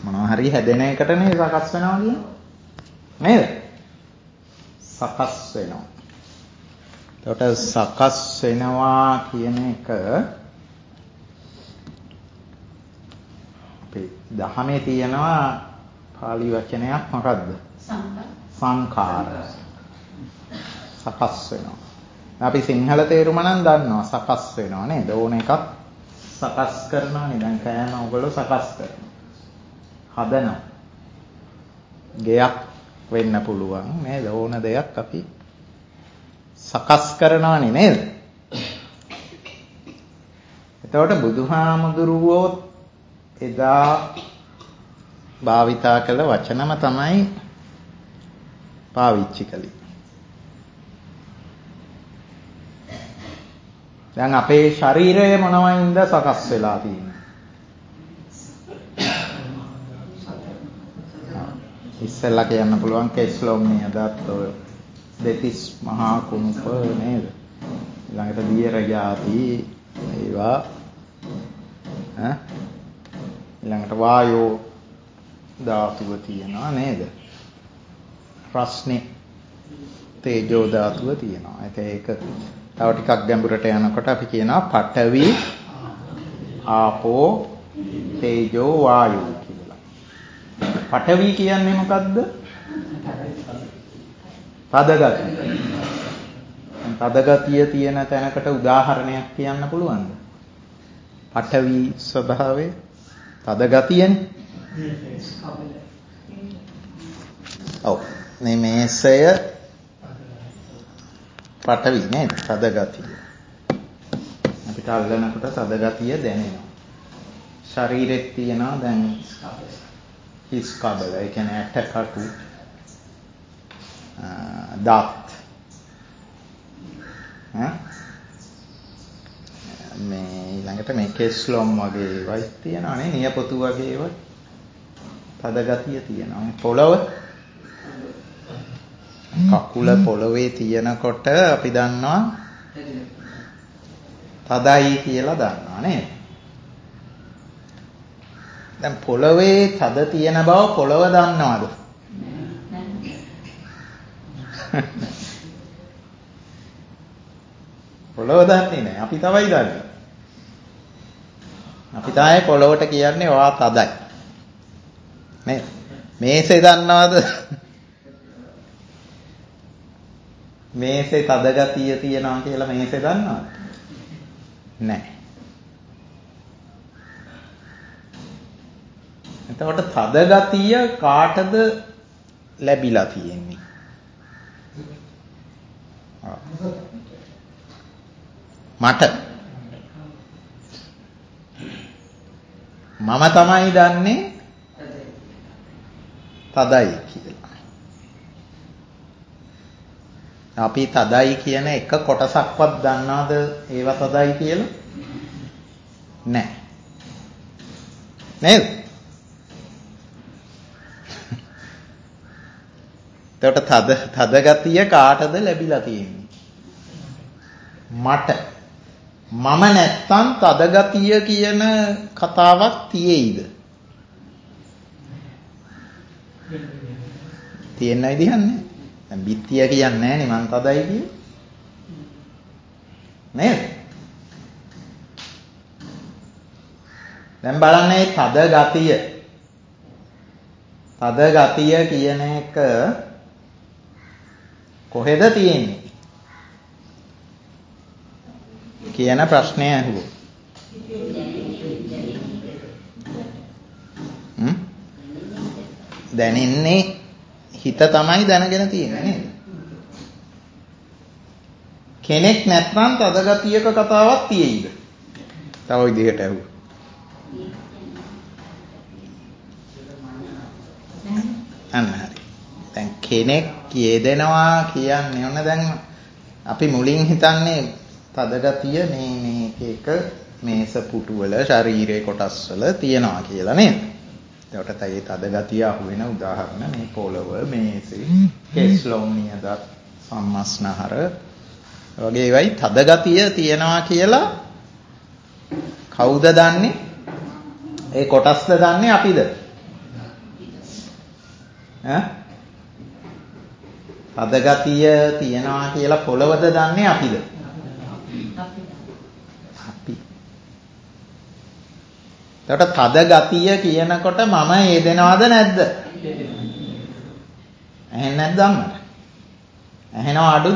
මොනවා හරි හැදෙන එකටනේ සකස් වෙනවා කියන්නේ. නේද? සකස් වෙනවා. එතකොට සකස් වෙනවා කියන එක අපේ දහමේ තියෙනවා පාලි වචනයක් මොකද්ද? සංඛාර. සකස් වෙනවා. අපි සිංහල තේරුම නම් දන්නවා සකස් වෙනවා නේද? ඕන එකක් සකස් කරනවානේ. දැන් කෑම ඔයගොල්ලෝ සකස් කරනවා. හදනවා. ගෙයක් වෙන්න පුළුවන් නේද? ඕන දෙයක් අපි සකස් කරනවානේ නේද? එතකොට බුදුහාමුදුරුවෝ එදා භාවිතා කළ වචනම තමයි පාවිච්චි කළේ. දැන් අපේ ශරීරය මොනවයින්ද සකස් වෙලා තියෙන්නේ? ඉස්සෙල්ලා කියන්න පුළුවන් කෙස්ලොම් නේද? ඔය දෙතිස් මහා කුණුප නේද? ඊළඟට දියර જાති ඒවා ඊළඟට වායෝ ධාතුව තියෙනවා නේද? රස්නේ තේජෝ ධාතුව තියෙනවා. ඒක තව ටිකක් ගැඹුරට යනකොට අපි කියනවා පඨවි ආපෝ තේජෝ වායෝ කියලා. පඨවි කියන්නේ මොකද්ද? තදගතිය. තදගතිය තියෙන තැනකට උදාහරණයක් කියන්න පුළුවන්ද? පඨවි ස්වභාවය තදගතියනේ. ඔව්. මේ මේසය පඨවි නේද? තදගතිය. අපිට අල්ලනකොට තදගතිය දැනෙනවා. ශරීරෙත් තියෙනවා දැන් හිස් කබල. ඒ කියන්නේ ඇටකටු දත් මේ ඊළඟට මේ කෙස්ලොම් වගේ ඒවා තියෙනවා නේ. නියපොතු වගේ ඒවා තදගතිය තියෙනවා. පොළව කකුල පොළවේ තියෙනකොට අපි දන්නවා තදයි කියලා දන්නවා නේද? දැන් පොළවේ තද තියෙන බව පොළව දන්නවද? පොළව දන්නේ නැහැ. අපි තමයි දන්නේ. අපි තමයි පොළවට කියන්නේ ඔයා තදයි. නේද? මේසේ දන්නවද? මේසේ තද ගතිය තියනවා කියලා මේසේ දන්නවද? නැහැ. එතකොට තද ගතිය කාටද ලැබිලා තියෙන්නේ? මට. මම තමයි දන්නේ තදයි කියලා. අපි තදයි කියන එක කොටසක්වත් දන්නවද ඒව තදයි කියලා? නැහැ. නේද? එතකොට තද ගතිය කාටද ලැබිලා තියෙන්නේ? මට. මම නැත්තම් තද ගතිය කියන කතාවක් තියෙයිද? තියෙන්න විදිහක් නැහැ. දැන් බිත්තිය කියන්නේ නැහැ නේ මං තදයි කියේ. නේද? දැන් බලන්න මේ තද ගතිය. තද ගතිය කියන එක කොහෙද තියෙන්නේ? කියන ප්‍රශ්නය අහුවෝ. දැනෙන්නේ හිත තමයි දැනගෙන තියෙන්නේ නේද? කෙනෙක් නැත්නම් තද ගතියක කතාවක් තියෙයිද? තව විදිහට අහුවෝ. අන්න හරි. දැන් කෙනෙක් යෙදෙනවා කියන්නේ ඔන්න දැන් අපි මුලින් හිතන්නේ තද ගතිය මේ එක මේස පුටු වල ශරීරයේ කොටස් වල තියනවා කියලා නේද? ඒකට තේ තද ගතිය අහු වෙන උදාහරණ මේ පොළව මේසේ කෙස්ලොම් නියදත් සම්මස්නහර වගේ ඒවයි තද ගතිය තියනවා කියලා කවුද දන්නේ? ඒ කොටස්ද දන්නේ අපිද? තද ගතිය තියනවා කියලා පොළවද දන්නේ අපිද? අපි. එතකොට තද ගතිය කියනකොට මම යෙදෙනවද නැද්ද? ඇහෙන්නේ නැද්ද අම්මට? ඇහෙනව අඩුද?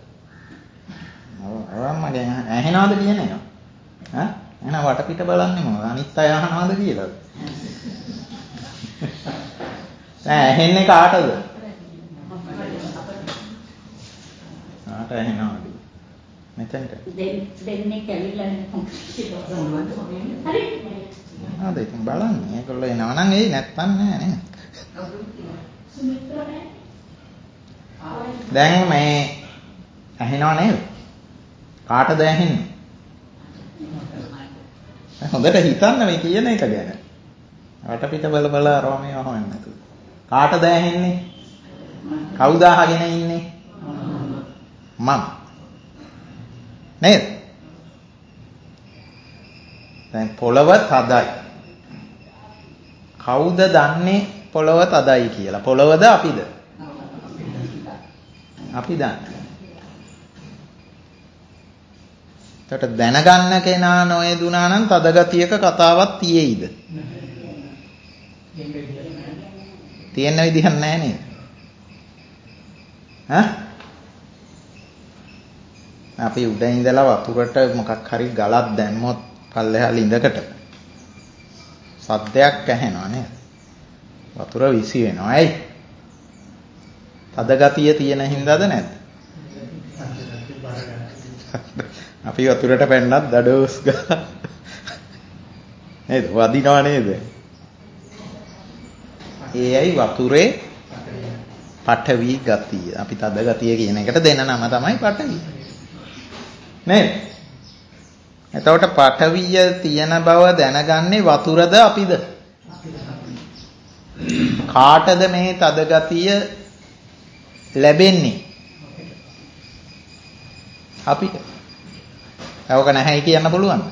අම්මගේ ඇහෙනවද කියන එක? එහෙනම් වටපිට බලන්නේ මොකද? අනිත් අය අහනවද කියලාද? දැන් ඇහෙන්නේ කාටද? ආට ඇහෙනවද? මෙතනට. දෙන්නේ කැවිල්ලානේ කොම්පියුටර්. හරි. ආද ඉතින් බලන්න. ඒගොල්ලෝ එනවා නම් එයි නැත්තම් නෑ නේ. දැන් මේ ඇහෙනව නේද? කාටද ඇහෙන්නේ? හොඳට හිතන්න මේ කියන එක ගැන. වටපිට බල බල රෝමේ වහන්න නැතුව. කාටද ඇහෙන්නේ? කවුද අහගෙන ඉන්නේ? මම. නේද? දැන් පොළව තදයි. කවුද දන්නේ පොළව තදයි කියලා? පොළවද අපිද? අපි දන්නේ. එතකොට දැනගන්න කෙනා නොයදුනා නම් තද ගතියක කතාවක් තියෙයිද? තියෙන විදිහක් නැහැ නේද? අපි උඩ ඉඳලා වතුරට මොකක් හරි ගලක් දැම්මොත් පල්ලෙහා ළිඳකට සද්දයක් ඇහෙනවා නේද? වතුර විසි වෙනවා. ඇයි? තද ගතිය තියෙන හින්දාද නැද්ද? අපි වතුරට පැන්නත් දඩෝස් ගා නේද? වදිනවා නේද? ඒයි වතුරේ පඨවි ගතිය. අපි තද ගතිය කියන එකට දෙන නම තමයි පඨවි. නේද? එතකොට පඨවිය තියෙන බව දැනගන්නේ වතුරද අපිද? කාටද මේ තද ගතිය ලැබෙන්නේ? අපිට. ඒක නැහැයි කියන්න පුළුවන්.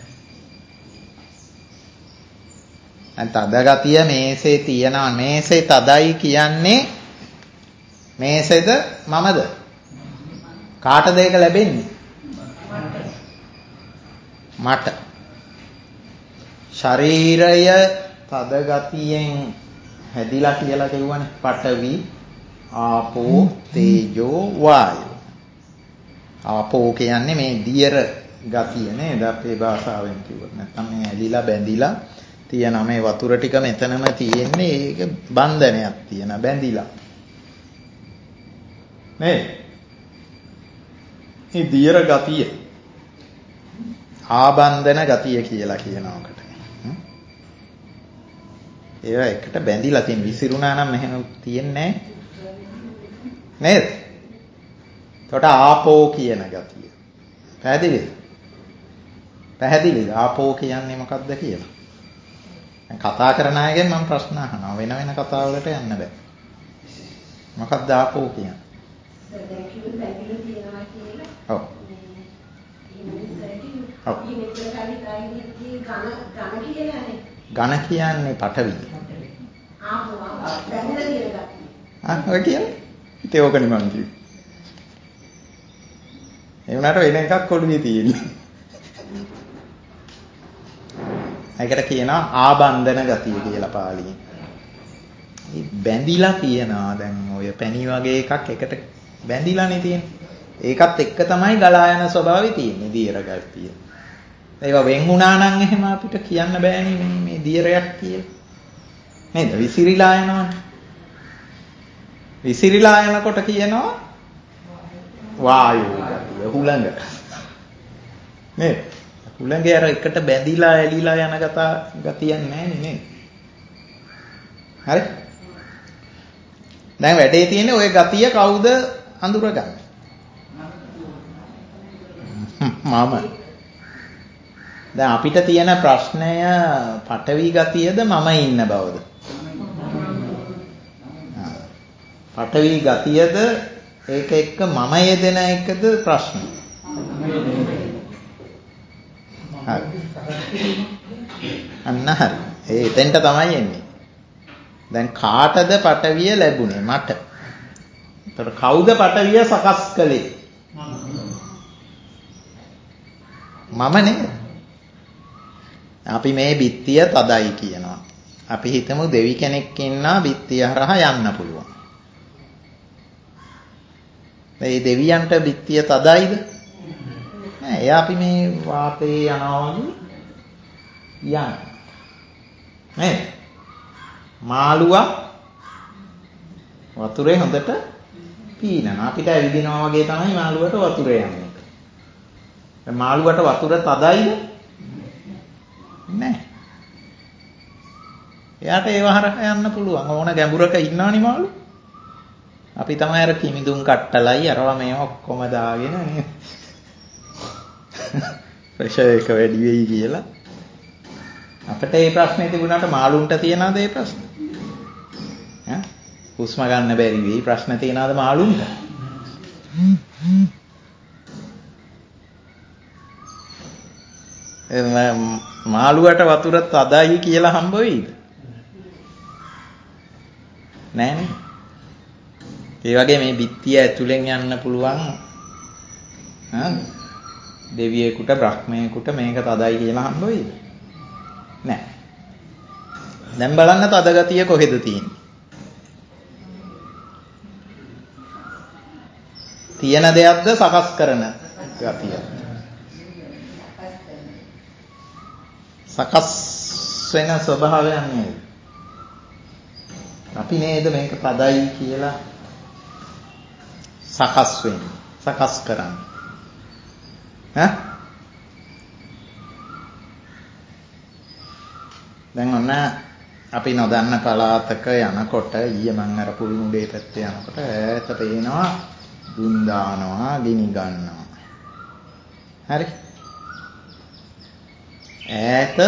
දැන් තද ගතිය මේසේ තියනවා. මේසේ තදයි කියන්නේ මේසෙද මමද? කාටද ඒක ලැබෙන්නේ? මට. ශරීරය තද ගතියෙන් හැදිලා කියලා කියවනේ. පඨවි, ආපෝ, තේජෝ, වායෝ. ආපෝ කියන්නේ මේ දියර ගතිය නේද? අපේ භාෂාවෙන් කිව්වොත්. නැත්නම් මේ ඇලිලා බැඳිලා තියෙන මේ වතුර ටික මෙතනම තියෙන්නේ. ඒක බන්ධනයක් තියෙන බැඳිලා. නේ? මේ දියර ගතිය ආබන්ධන ගතිය කියලා කියනවාකට. ඒවා එකට බැඳිලා තියෙන විසිරුණා නම් එහෙම තියෙන්නේ නේද? එතකොට ආපෝ කියන ගතිය. පැහැදිලිද? පැහැදිලිද? ආපෝ කියන්නේ මොකක්ද කියලා? දැන් කතා කරන අයගෙන් මම ප්‍රශ්න අහනවා. වෙන වෙන කතා වලට යන්න බෑ. මොකක්ද ආපෝ කියන්නේ? ඔව්. ඝන කියන්නේ පඨවි. ඔය කියන්නේ? ඉතින් ඕකනේ මම කිව්වේ. ඒ වුණාට වෙන එකක් ඔළුවේ තියෙන්නේ. ඒකට කියනවා ආබන්ධන ගතිය කියලා පාලියෙන්. මේ බැඳිලා තියනවා දැන් ඔය පැණි වගේ එකක් එකට බැඳිලානේ තියෙන්නේ. ඒකත් එක්ක තමයි ගලා යන ස්වභාවය තියෙන්නේ දියර ගතිය. ඒවා වෙන් වුණා නම් එහෙම අපිට කියන්න බෑනේ මේ දියරයක් කියලා. නේද? විසිරීලා යනවනේ. විසිරීලා යනකොට කියනවා වායෝ ගතිය හුළඟ. නේද? හුළඟේ අර එකට බැඳිලා ඇලිලා යන ගතියක් නැහැ නේද? හරි? දැන් වැඩේ තියෙන්නේ ওই ගතිය කවුද අඳුරගන්නේ? මම. දැන් අපිට තියෙන ප්‍රශ්නය පඨවි ගතියද මම ඉන්න බවද? පඨවි ගතියද ඒක එක්ක මම යෙදෙන එකද ප්‍රශ්නේ? හරි. අන්න හරි. එතෙන්ට තමයි එන්නේ. දැන් කාටද පටවිය ලැබුණේ? මට. ඒතර කවුද පටවිය සකස් කළේ? මම නේද? අපි මේ බිත්තිය තදයි කියනවා. අපි හිතමු දෙවි කෙනෙක් ඉන්නා බිත්තිය හරහා යන්න පුළුවන්. මේ දෙවියන්ට බිත්තිය තදයිද? නෑ. එයා අපි මේ වාතේ යනවා වගේ යනවා. නේද? මාළුවා වතුරේ හොඳට පීනනවා. අපිට ඇවිදිනවා වගේ තමයි මාළුවට වතුරේ යන්නේ. දැන් මාළුවට වතුර තදයිද? නෑ. එයාට ඒව හරහා යන්න පුළුවන්. ඕන ගැඹුරක ඉන්නවනේ මාළු. අපි තමයි අර කිමිදුම් කට්ටලයි අරවා මේව ඔක්කොම දාගෙන නේ. ප්‍රෙෂර් එක වැඩි වෙයි කියලා. අපිට මේ ප්‍රශ්නේ තිබුණාට මාළුන්ට තියනවාද මේ ප්‍රශ්නේ? ඈ? හුස්ම ගන්න බැරි වෙයි ප්‍රශ්න තියනවාද මාළුන්ට? මාළුවට වතුර තදයි කියලා හම්බ වෙයිද? නෑනේ. ඒ වගේ මේ බිත්තිය ඇතුලෙන් යන්න පුළුවන් දෙවියෙකුට බ්‍රහ්මයෙකුට මේක තදයි කියලා හම්බ වෙයිද? නෑ. දැන් බලන්න තද ගතිය කොහෙද තියෙන්නේ? තියෙන දෙයක්ද සකස් කරන ගතිය? සකස් වෙන ස්වභාවයක් නේද? අපි නේද මේක තදයි කියලා සකස් වෙන්නේ. සකස් කරන්නේ. ඈ? දැන් ඔන්න අපි නොදන්න පළාතක යනකොට ඊයේ මම අර පුල්මුඩේ පැත්තේ යනකොට ඈත පේනවා දුම් දානවා ගිනි ගන්නවා. හරි? ඈත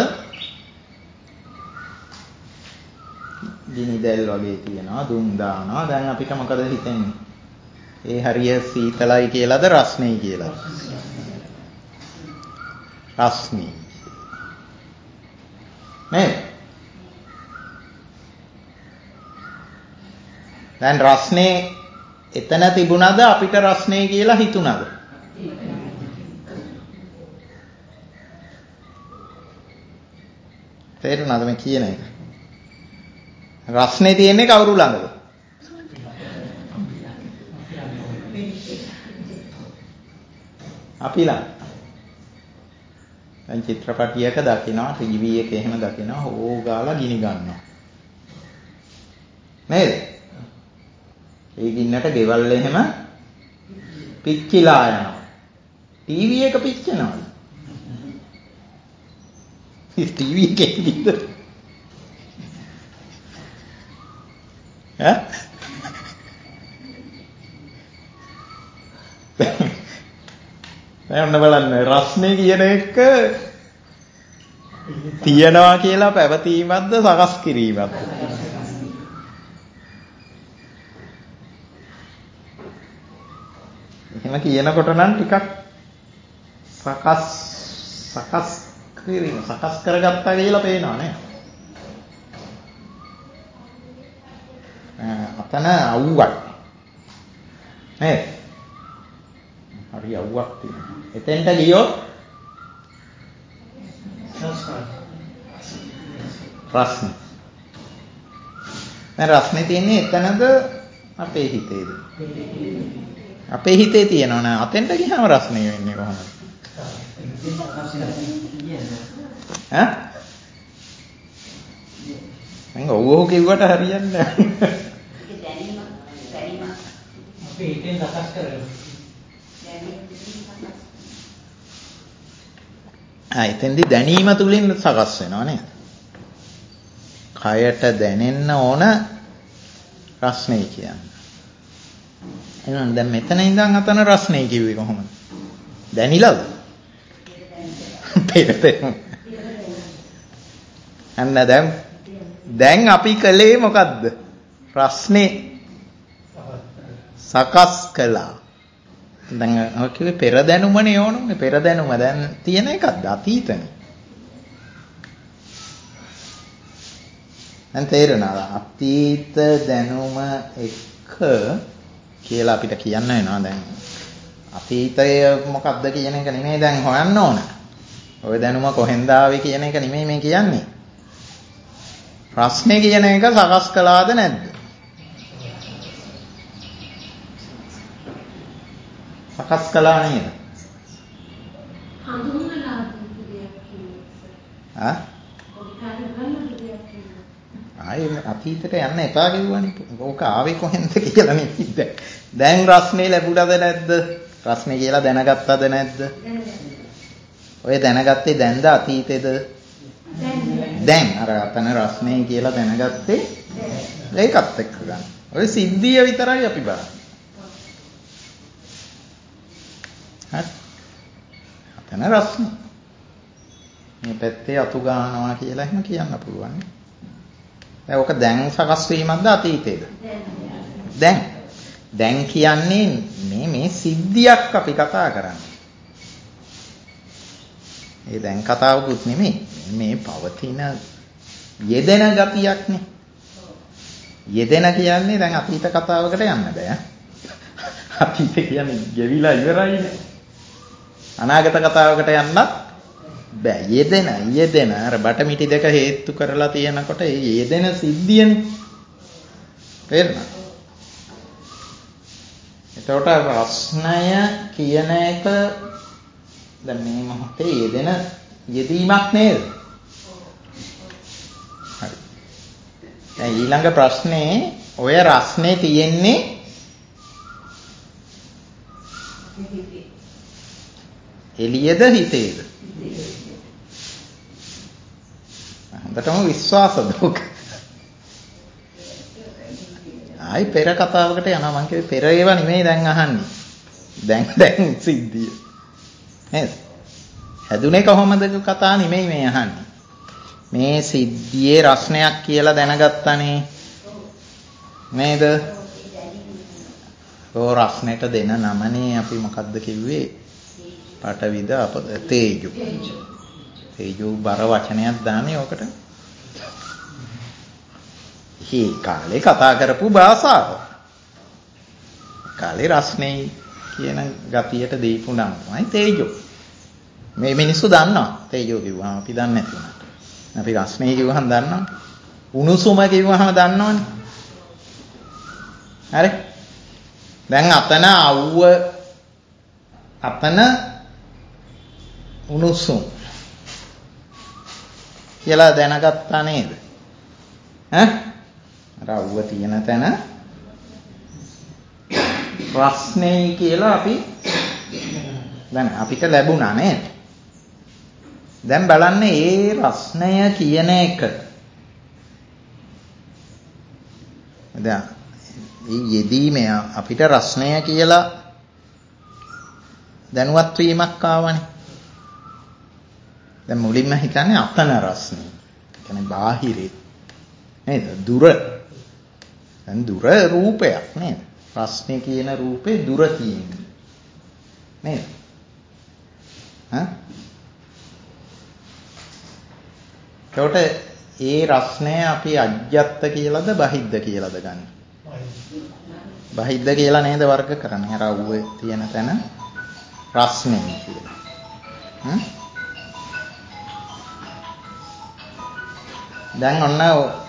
ගිනි දැල් වගේ තියෙනවා දුම් දානවා. දැන් අපිට මොකද හිතෙන්නේ? ඒ හරිය සීතලයි කියලාද රස්නේ කියලාද? රස්නේ. නේද? දැන් රස්නේ එතන තිබුණාද අපිට රස්නේ කියලා හිතුණාද? තේරුණාද මේ කියන එක? රස්නේ තියෙන්නේ කවුරු ළඟද? අපි ළඟ. දැන් චිත්‍රපටියක දකිනවා ටීවී එකේ එහෙම දකිනවා ඕගාලා ගිනි ගන්නවා. නේද? ඒ ගින්නට ගෙවල් එහෙම පිච්චිලා යනවා. ටීවී එක පිච්චෙනවද? ටීවී එකේ ගින්ද? ඈ? දැන් බලන්න රස්නේ කියන එක තියනවා කියලා පැවතීමක්ද සකස් කිරීමක්ද? එහෙම කියනකොට නම් ටිකක් සකස් කරගත්තා කියලා පේනවා නේ. අතන අවුවක් නේද? හරි අවුවක් තියෙනවා. එතෙන්ට ගියොත් රස්නේ. දැන් රස්නේ තියෙන්නේ එතනද අපේ හිතේද? අපේ හිතේ තියෙනවා නේ. අතෙන්ට ගියාම රස්නේ වෙන්නේ කොහොමද? ඈ? මම ඔව් කිව්වට හරියන්නේ නැහැ. ඒක දැනීම අපේ හිතෙන් සකස් කරගන්න. එතෙන්දී දැනීම තුලින් සකස් වෙනවා නේද? කයට දැනෙන්න ඕන රස්නේ කියන්නේ. එහෙනම් දැන් මෙතන ඉඳන් අතන රස්නේ කිව්වේ කොහොමද? දැනිලාද? අන්න දැන් අපි කළේ මොකද්ද? රස්නේ සකස් කළා. දැන් ඔය කිව්වේ පෙර දැනුමනේ ඕනුනේ. පෙර දැනුම දැන් තියෙන එකක්ද අතීතනේ? දැන් තේරෙනවද? අතීත දැනුම එක්ක කියලා අපිට කියන්න වෙනවා. දැන් අතීතය මොකක්ද කියන එක නෙමෙයි දැන් හොයන්න ඕන. ওই දැනුම කොහෙන්ද ආවේ කියන එක නෙමෙයි මේ කියන්නේ. ප්‍රශ්නේ කියන එක සකස් කළාද නැද්ද? සකස් කළා නේද? හඳුන්වලා දෙයක් කියන්නේ. ආයේ අතීතයට යන්න එපා කිව්වනේ. ඕක ආවේ කොහෙන්ද කියලා නෙමෙයි. දැන් රස්නේ ලැබුණාද නැද්ද? රස්නේ කියලා දැනගත්තද නැද්ද? ඔය දැනගත්තේ දැන්ද අතීතේද? දැන් අර අතන රස්නේ කියලා දැනගත්තේ ඒකත් එක්ක ගන්න. ඔය සිද්ධිය විතරයි අපි බලන්නේ. හරි. අතන රස්නේ. මේ පැත්තේ අතු ගන්නවා කියලා එහෙම කියන්න පුළුවන්. දැන් ඔක දැන් සකස් වීමක්ද අතීතේද? දැන් කියන්නේ මේ සිද්ධියක් අපි කතා කරන්නේ. ඒ දැන් කතාවකුත් නෙමෙයි. මේ පවතින යෙදෙන ගතියක්නේ. යෙදෙන කියන්නේ දැන් අතීත කතාවකට යන්න බෑ. අතීත කියන්නේ ගෙවිලා ඉවරයිනේ. අනාගත කතාවකට යන්නත් බෑ. යෙදෙන අර බටමිටි දෙක හේතු කරලා තියෙනකොට ඒ යෙදෙන සිද්ධියනේ. තේරෙනවද? එතකොට රස්නය කියන එක දැන් මේ මොහොතේ යෙදෙන යෙදීමක් නේද? හරි. දැන් ඊළඟ ප්‍රශ්නේ ඔය රස්නේ තියෙන්නේ එළියද හිතේද? හොඳටම විශ්වාසද ඔක? ආයි පෙර කතාවකට යනවා මං කිව්වේ පෙර ඒවා නෙමෙයි දැන් අහන්නේ. දැන් සිද්ධිය. නේද? හැදුනේ කොහොමද කතා නෙමෙයි මේ අහන්නේ. මේ සිද්ධියේ රස්නයක් කියලා දැනගත්තානේ. නේද? ඕ රස්නෙට දෙන නමනේ අපි මොකද්ද කිව්වේ? පටවිද අපද තේජෝ. තේජෝ බර වචනයක් දාන්නේ ඔකට. මේ කාලේ කතා කරපු භාෂාව. කාලේ රස්නේ කියන ගතියට දීපු නම් තමයි තේජෝ. මේ මිනිස්සු දන්නවා තේජෝ කිව්වම අපි දන්නේ නැති වුණාට. අපි රස්නේ කිව්වහම දන්නවා. උණුසුම කිව්වහම දන්නවනේ. හරි. දැන් අතන උණුසුම් කියලා දැනගත්තා නේද? අර අවුව තියෙන තැන රස්නේ කියලා අපි දැන් අපිට ලැබුණා නේද? දැන් බලන්න ඒ රස්නය කියන එක. දැන් මේ යෙදීමේ අපිට රස්නය කියලා දැනුවත් වීමක් ආවනේ. දැන් මුලින්ම හිතන්නේ අතන රස්නේ. ඒ කියන්නේ බාහිරේ. නේද? දුර. දැන් දුර රූපයක් නේද? රස්නේ කියන රූපේ දුර තියෙන්නේ. නේද? එතකොට ඒ රස්නය අපි අජ්ජත් කියලාද බහිද්ද කියලාද ගන්න? බහිද්ද කියලා නේද වර්ග කරන්නේ. අර අවුවේ තියෙන තැන රස්නේ කියලා. දැන් ඔන්න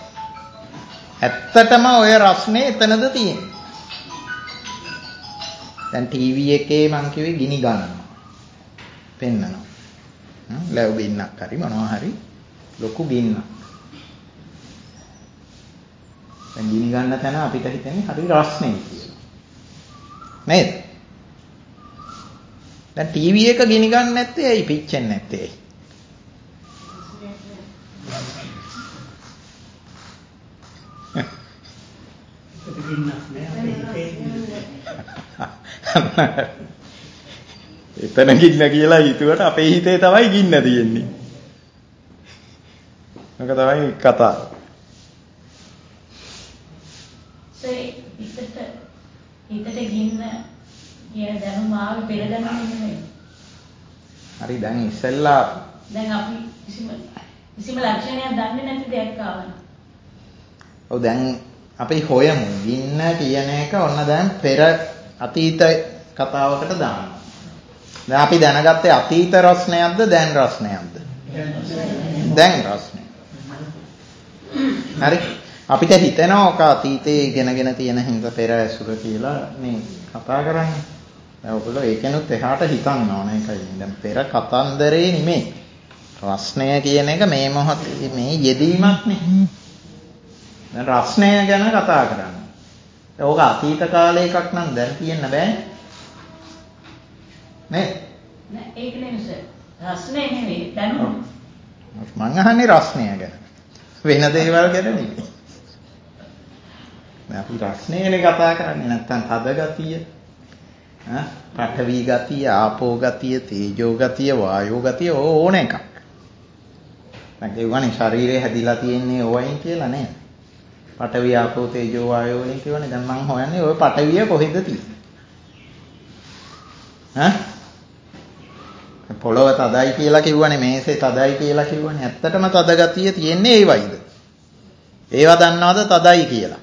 ඇත්තටම ඔය රස්නේ එතනද තියෙන්නේ. දැන් ටීවී එකේ මං කිව්වේ ගිනි ගන්නවා. පෙන්නනවා. ලැබ් ගින්නක් හරි මොනවා හරි ලොකු ගින්නක්. දැන් ගිනි ගන්න තැන අපිට හිතෙන්නේ හරි රස්නේ කියලා. නේද? දැන් ටීවී එක ගිනි ගන්න නැත්තේ ඇයි පිච්චෙන්නේ නැත්තේ? එතන ගින්න කියලා හිතුවට අපේ හිතේ තමයි ගින්න තියෙන්නේ. මොක තමයි කතාව. හිතට ගින්න කියන දැනුම ආවේ පෙර දැනුම නෙමෙයි. හරි දැන් ඉස්සෙල්ලා දැන් අපි කිසිම ලක්ෂණයක් දන්නේ නැති දෙයක් ආවනේ. ඔව් දැන් අපි හොයමු ගින්න කියන එක ඔන්න දැන් පෙර අතීත කතාවකට දානවා. දැන් අපි දැනගත්තේ අතීත රස්නයක්ද දැන් රස්නයක්ද? දැන් රස්නය. හරි. අපිට හිතෙනවා ඔක අතීතයේ ඉගෙනගෙන තියෙන හින්දා පෙර ඇසුර කියලා මේ කතා කරන්නේ. දැන් ඔයගොල්ලෝ ඒකෙනුත් එහාට හිතන්න ඕන එකයි. දැන් පෙර කතන්දරේ නෙමෙයි. රස්නය කියන එක මේ මොහොතේ මේ යෙදීමක් නේ. දැන් රස්නය ගැන කතා කරන්නේ. ඕක අතීත කාලේ එකක් නම් දැන් කියන්න බෑනේ. නේ? නෑ ඒක නෙමෙයි සර්. රස්නේ නෙමෙයි දැනුම. මං අහන්නේ රස්නය ගැන. වෙන දේවල් ගැන නෙමෙයි. අපි රස්නයනේ කතා කරන්නේ නැත්තම් තද ගතිය. පඨවි ගතිය, ආපෝ ගතිය, තේජෝ ගතිය, වායෝ ගතිය ඕන එකක්. දැන් කියවනේ ශරීරය හැදිලා තියෙන්නේ ඕවයින් කියලා නේද? පඨවි ආපෝ තේජෝ වායෝ වලින් කියවනේ. දැන් මං හොයන්නේ ওই පඨවිය කොහෙද තියෙන්නේ? පොළව තදයි කියලා කිව්වනේ මේසේ තදයි කියලා කිව්වනේ. ඇත්තටම තද ගතිය තියෙන්නේ ඒවයිද? ඒවා දන්නවද තදයි කියලා?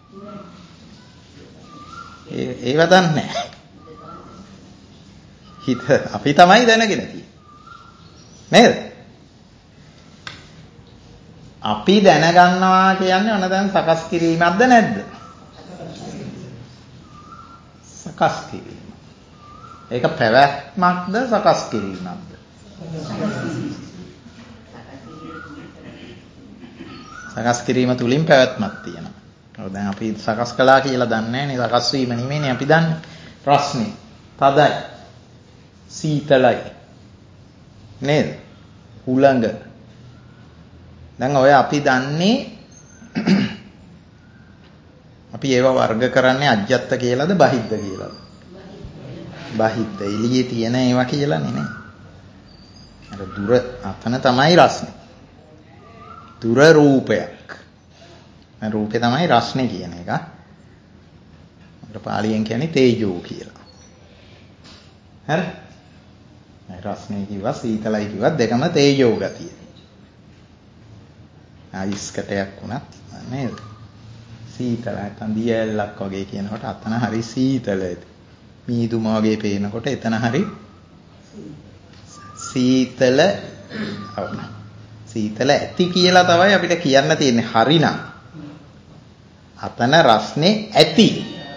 ඒව දන්නේ නැහැ. හිත අපි තමයි දැනගෙන තියෙන්නේ. නේද? අපි දැනගන්නවා කියන්නේ ඔන්න දැන් සකස් කිරීමක්ද නැද්ද? සකස් කිරීම. ඒක පැවැත්මක්ද සකස් කිරීමක්ද? සකස් කිරීම තුලින් පැවැත්මක් තියෙනවා. දැන් අපි සකස් කළා කියලා දන්නේ නැහැ නේ. සකස් වීම නෙමෙයිනේ අපි දන්නේ. ප්‍රශ්නේ තදයි. සීතලයි. නේද? උලංග. දැන් ඔය අපි දන්නේ අපි ඒව වර්ග කරන්නේ අජ්ජත්ත කියලාද බහිද්ද කියලාද? බහිද්ද. එළියේ තියෙන ඒවා කියලානේ නේ. අර දුර අතන තමයි රස්නේ. දුර රූපයක්. රූපේ තමයි රස්නේ කියන එක. අපිට පාලියෙන් කියන්නේ තේජෝ කියලා. හරි? රස්නේ කිව්වා සීතලයි කිව්වා දෙකම තේජෝ ගතිය. ආයිස්කටයක් වුණත් නේද? සීතල නැත්නම් දියැලක් වගේ කියනකොට අතන හරි සීතලයි. මීදුම වගේ පේනකොට එතන හරි සීතල සීතල ඇති කියලා තමයි අපිට කියන්න තියෙන්නේ. හරිනම් අතන රස්නේ ඇති.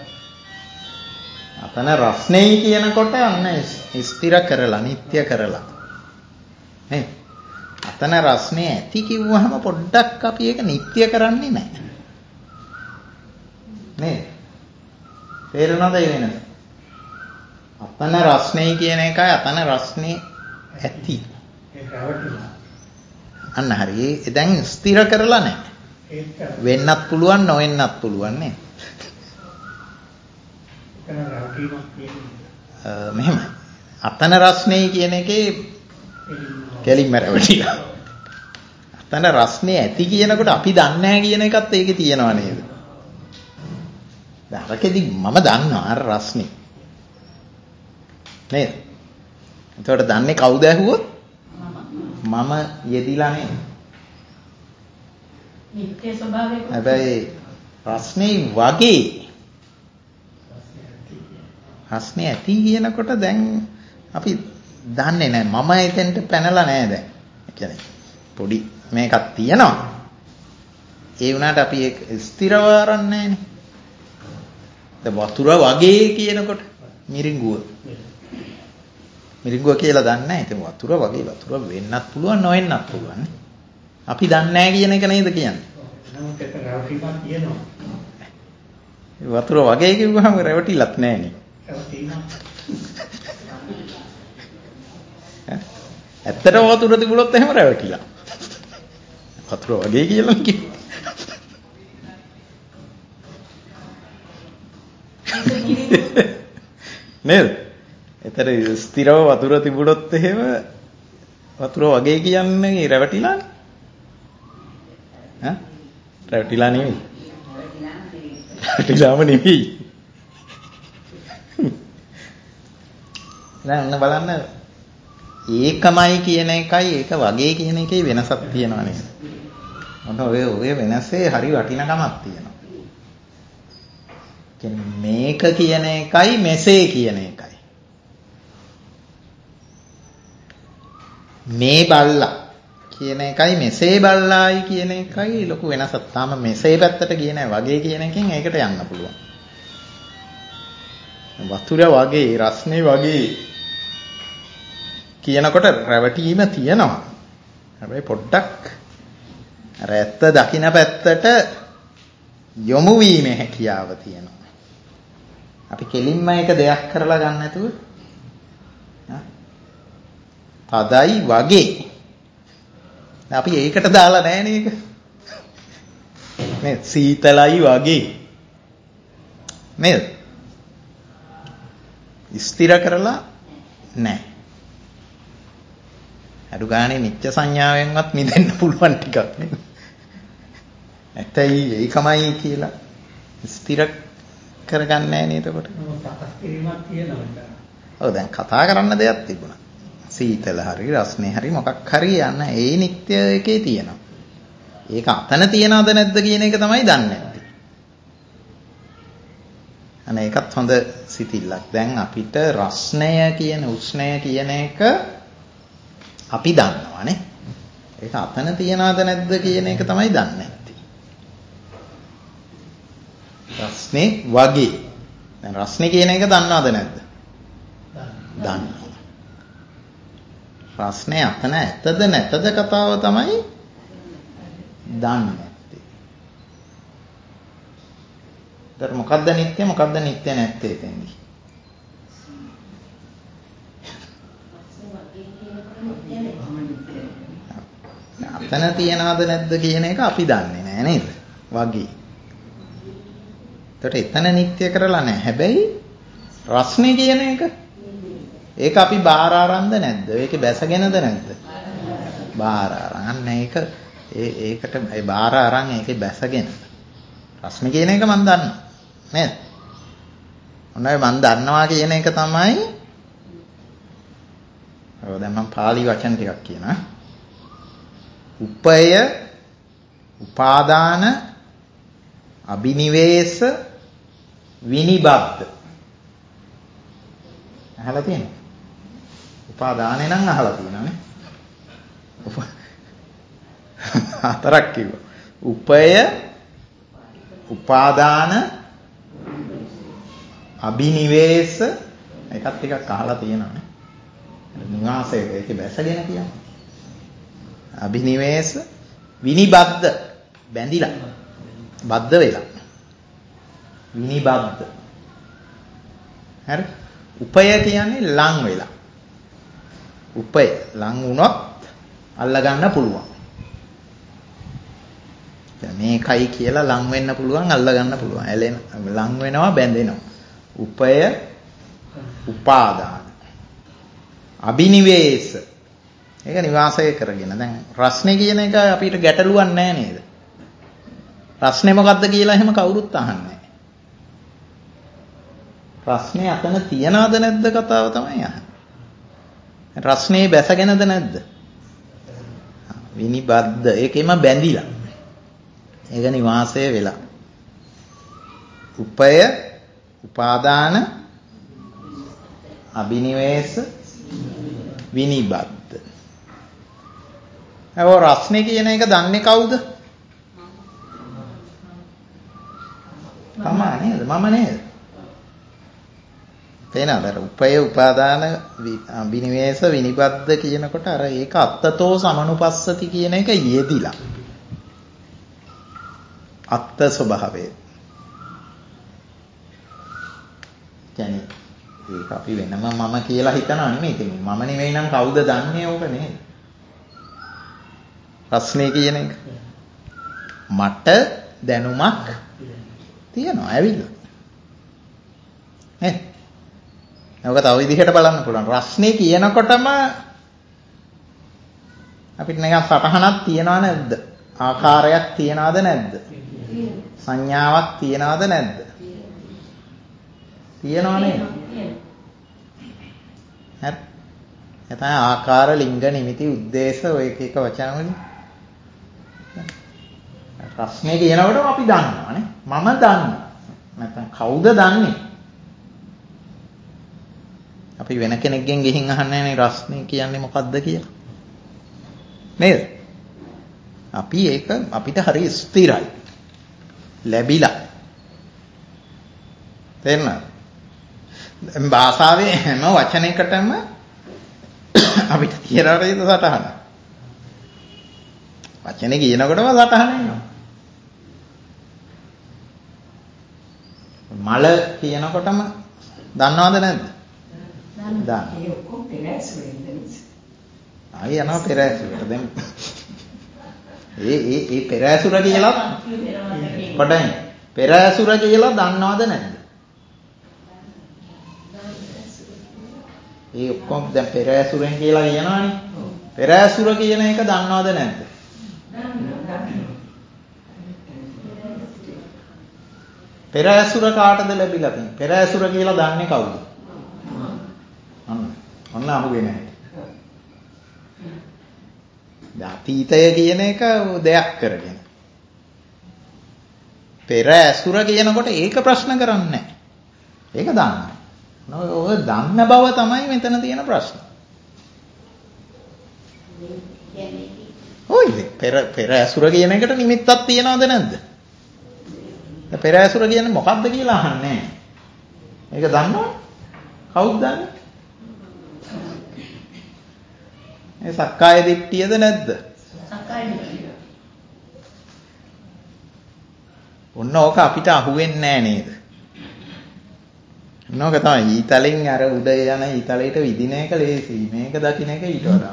අතන රස්නේ කියනකොට අන්න ස්ථිර කරලා නිත්‍ය කරලා නේ. අතන රස්නේ ඇති කිව්වහම පොඩ්ඩක් අපි ඒක නිත්‍ය කරන්නේ නැහැ. නේ? තේරෙනවද ඒ වෙනස? අතන රස්නේ කියන එකයි අතන රස්නේ ඇති. ඒක රැවටිලා. අන්න හරි. දැන් ස්ථිර කරලා නැහැ. වෙන්නත් පුළුවන් නොවෙන්නත් පුළුවන් නේ. මෙහෙමයි. අතන රස්නේ කියන එකේ කෙලින්ම රැවටිලා. අතන රස්නේ ඇති කියනකොට අපි දන්නේ නැහැ කියන එකත් ඒකේ තියෙනවා නේද? දැන් මම දන්නවා අර රස්නේ. නේද? එතකොට දන්නේ කවුද ඇහුවොත්? මම යෙදිලා නේද? නිත්‍ය ස්වභාවය. හැබැයි රස්නේ වගේ රස්නේ ඇති කියනකොට දැන් අපි දන්නේ නැහැ. මම එතෙන්ට පැනලා නැහැ දැන්. ඒ කියන්නේ පොඩි මේකක් තියෙනවා. ඒ වුණාට අපි ඒක ස්ථිරව ආරන්නේ නැහනේ. වතුර වගේ කියනකොට මිරිඟුව කියලා දන්නේ නැහැ. ඉතින් වතුර වගේ වතුර වෙන්නත් පුළුවන් නොවෙන්නත් පුළුවන්. අපි දන්නේ නැහැ කියන එක නේද කියන්නේ? නමුත් ඒක රැවටිලා තියෙනවා. වතුර වගේ කිව්වහම රැවටිලත් නැහැ නේ. ඇත්තටම වතුර තිබුණොත් එහෙම රැවටිලා. වතුර වගේ කියලා කිව්වා. නේද? එතන ස්ථිරව වතුර තිබුණොත් එහෙම වතුර වගේ කියන්නේ රැවටිලානේ. රැවටිලා නෙවෙයි. රැවටිලාම නෙවෙයි. දැන් බලන්න ඒකමයි කියන එකයි ඒක වගේ කියන එකේ වෙනසක් තියෙනවා නේද? ඔන්න ඔය වෙනසේ හරි වටිනකමක් තියෙනවා. කියන්නේ මේක කියන එකයි මෙසේ කියන එකයි. මේ බල්ලා කියන එකයි මෙසේ බල්ලායි කියන එකයි ලොකු වෙනසක්. තාම මෙසේ පැත්තට ගියේ නැහැ. වගේ කියන එකෙන් ඒකට යන්න පුළුවන්. වතුර වගේ රස්නේ වගේ කියනකොට රැවටීම තියෙනවා. හැබැයි පොඩ්ඩක් අර ඇත්ත දකින්න පැත්තට යොමු වීමේ හැකියාව තියෙනවා. අපි කෙලින්ම එක දෙයක් කරලා ගන්න නැතුව තදයි වගේ. අපි ඒකට දාලා නැහැ නේද? මේ සීතලයි වගේ. නේද? ස්ථිර කරලා නැහැ. අඩු ගානේ නිත්‍ය සංඥාවෙන්වත් මිදෙන්න පුළුවන් ටිකක් නේද? ඇත්තයි ඒකමයි කියලා ස්ථිර කරගන්නේ නැහැ නේද එතකොට? ඔව් දැන් කතා කරන්න දෙයක් තිබුණා. සීතල හරි රස්නේ හරි මොකක් හරි යන ඒ නිත්‍ය එකේ තියෙනවා. ඒක අතන තියනවද නැද්ද කියන එක තමයි දන්නේ නැත්තේ. අනේ ඒකත් හොඳ සිතිල්ලක්. දැන් අපිට රස්නය කියන උෂ්ණය කියන එක අපි දන්නවනේ. ඒක අතන තියනවද නැද්ද කියන එක තමයි දන්නේ නැත්තේ. රස්නේ වගේ. දැන් රස්නේ කියන එක දන්නවද නැද්ද? දන්නවා. ප්‍රශ්නේ අතන ඇතද නැතද කතාව තමයි දන්නේ නැත්තේ. ඒතර මොකද්ද නිත්‍ය මොකද්ද නිත්‍ය නැත්තේ එතෙන්දී? අතන තියනවද නැද්ද කියන එක අපි දන්නේ නැහැ නේද? වගේ. ඒතර එතන නිත්‍ය කරලා නැහැ. හැබැයි රස්නේ කියන එක ඒක අපි බාර ආරම්ද නැද්ද? ඒකේ බැසගෙනද නැද්ද? බාර ආරන් ඒක ඒකට ඒ බාර ආරන් ඒකේ බැසගෙන. රස්නේ කියන එක මම දන්නවා. නේද? ඔන්නයි මම දන්නවා කියන එක තමයි. ඔව් දැන් මම පාලි වචන ටිකක් කියනවා. උපය, උපාදාන, අබිනිවේෂ, විනිබද්ධ. අහලා තියෙනවද? උපාදානේ නම් අහලා තියෙනවානේ. හතරක් කිව්වා. උපය, උපාදාන, අබිනිවේෂ එකක් ටිකක් අහලා තියෙනවානේ. නිවාසයක ඒකේ බැසගෙන කියන්නේ. අබිනිවේෂ, විනිබද්ධ බැඳිලා. බද්ධ වෙලා. විනිබද්ධ. හරි? උපය කියන්නේ ලං වෙලා. උපය ලං වුණොත් අල්ල ගන්න පුළුවන්. දැන් මේකයි කියලා ලං වෙන්න පුළුවන් අල්ල ගන්න පුළුවන්. ඇලෙන ලං වෙනවා බැඳෙනවා. උපය උපාදාන. අබිනිවේෂ. ඒක නිවාසය කරගෙන. දැන් රස්නේ කියන එක අපිට ගැටලුවක් නැහැ නේද? රස්නේ මොකද්ද කියලා එහෙම කවුරුත් අහන්නේ නැහැ. රස්නේ අතන තියනවද නැද්ද කතාව තමයි අහන්නේ. රස්නේ බැසගෙනද නැද්ද? විනිබද්ධ ඒකෙම බැඳිලා. ඒක නිවාසය වෙලා. උපය, උපාදාන, අබිනිවේෂ, විනිබද්ධ. ඒ රස්නේ කියන එක දන්නේ කවුද? තමා නේද? මම නේද? තේනවද? උපය, උපාදාන, අබිනිවේෂ, විනිබද්ධ කියනකොට අර ඒක අත්තතෝ සමනුපස්සති කියන එක යෙදිලා. අත්ත ස්වභාවය. කියන්නේ ඒක අපි වෙනම මම කියලා හිතනවා නෙමෙයි. ඉතින් මම නෙවෙයි නම් කවුද දන්නේ ඕක නේද? රස්නේ කියන එක. මට දැනුමක් තියෙනවා ඇවිල්ලා. නේ? ඔක තව විදිහට බලන්න පුළුවන්. රස්නේ කියනකොටම අපිට නිකන් සටහනක් තියනව නැද්ද? ආකාරයක් තියනවද නැද්ද? සංඥාවක් තියනවද නැද්ද? තියනව නේද? හරි. එතන ආකාර, ලිංග, නිමිති, උද්දේශ ඔය එක එක වචන වලින් ප්‍රශ්නේ කියනකොටම අපි දන්නවානේ. මම දන්නවා. නැත්නම් කවුද දන්නේ? අපි වෙන කෙනෙක්ගෙන් ගිහින් අහන්නේ නැහැ රස්නේ කියන්නේ මොකද්ද කියලා. නේද? අපි ඒක අපිට හරි ස්ථිරයි. ලැබිලා. තේරුණාද? භාෂාවේ හැම වචනයකටම අපිට තියලා රේද සටහන. වචනේ කියනකොටම සටහන එනවා. මල කියනකොටම දන්නවද නැද්ද? දන්නවා. ඒ ඔක්කොම පෙරැසුරෙන්ද නේද? ආයි යනවා පෙරැසුරට. දැන් ඒ පෙරැසුර කියලා කොටයි. පෙරැසුර කියලා දන්නවද නැද්ද? ඒ ඔක්කොම දැන් පෙරැසුරෙන් කියලා කියනවනේ. පෙරැසුර කියන එක දන්නවද නැද්ද? පෙරැසුර කාටද ලැබිලා තියෙන්නේ? පෙරැසුර කියලා දන්නේ කවුද? ඔන්න අහුවේ නැහැ. දැන් අතීතය කියන එක දෙයක් කරගෙන. පෙරැසුර කියනකොට ඒක ප්‍රශ්න කරන්නේ නැහැ. ඒක දන්නවා. ඔය දන්න බව තමයි මෙතන තියෙන ප්‍රශ්න. ඔය පෙරැසුර කියන එකට නිමිත්තක් තියනවද නැද්ද? පෙරැසුර කියන්නේ මොකක්ද කියලා අහන්නේ. ඒක දන්නවද? කවුද දන්නේ? ඒ සක්කාය දිට්ඨියද නැද්ද? සක්කාය දිට්ඨිය. ඔන්න ඕක අපිට අහුවෙන්නේ නැහැ නේද? නෝක තමයි ඊතලෙන් අර උඩ යන ඊතලයට විදින එක ලේසි. මේක දකින්න එක ඊට වඩා.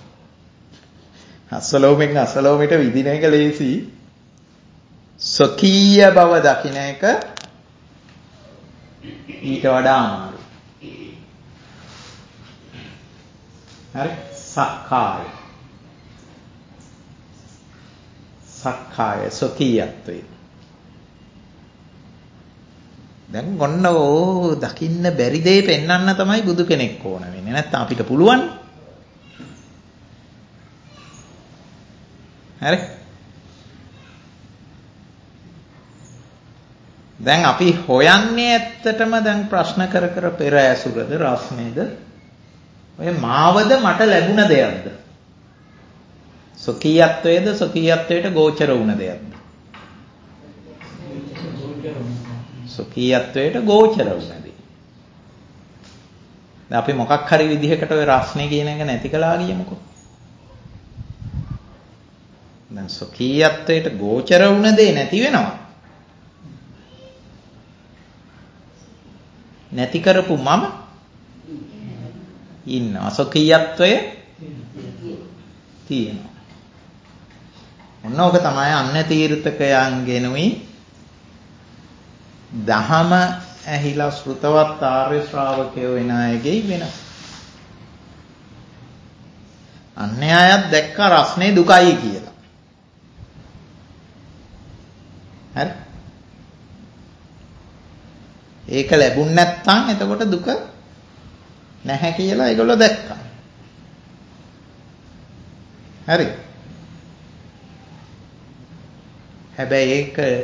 අසලෝමෙන් අසලෝමෙට විදින එක ලේසි. සොකීය බව දකින්න එක ඊට වඩා අමාරු. හරි? සක්කාය. සක්කාය සොකීයත්වය. දැන් ඔන්න ඕ දකින්න බැරි දේ පෙන්වන්න තමයි බුදු කෙනෙක් ඕන වෙන්නේ. නැත්නම් අපිට පුළුවන්. හරි? දැන් අපි හොයන්නේ ඇත්තටම දැන් ප්‍රශ්න කර කර පෙර ඇසුරද රස්නේද? ඔය මාවද මට ලැබුණ දෙයක්ද? සොකීයත්වයේද සොකීයත්වයට ගෝචර වුණ දෙයක්ද? සොකීයත්වයට ගෝචර වුණදී. දැන් අපි මොකක් හරි විදිහකට ඔය රස්නේ කියන එක නැති කළා කියමුකෝ. දැන් සොකීයත්වයට ගෝචර වුණ දේ නැති වෙනවා. නැති කරපු මම ඉන්න අසොකීයත්වය තියෙනවා. ඔන්න ඕක තමයි අන්න තීර්ථකයන්ගෙනුයි දහම ඇහිලා ශ්‍රුතවත් ආර්ය ශ්‍රාවකයෝ වෙන අයගේ වෙනස. අන්‍යයත් දැක්ක රස්නේ දුකයි කියලා. හරි? ඒක ලැබුණ නැත්නම් එතකොට දුක නැහැ කියලා ඒගොල්ලෝ දැක්කා. හරි? හැබැයි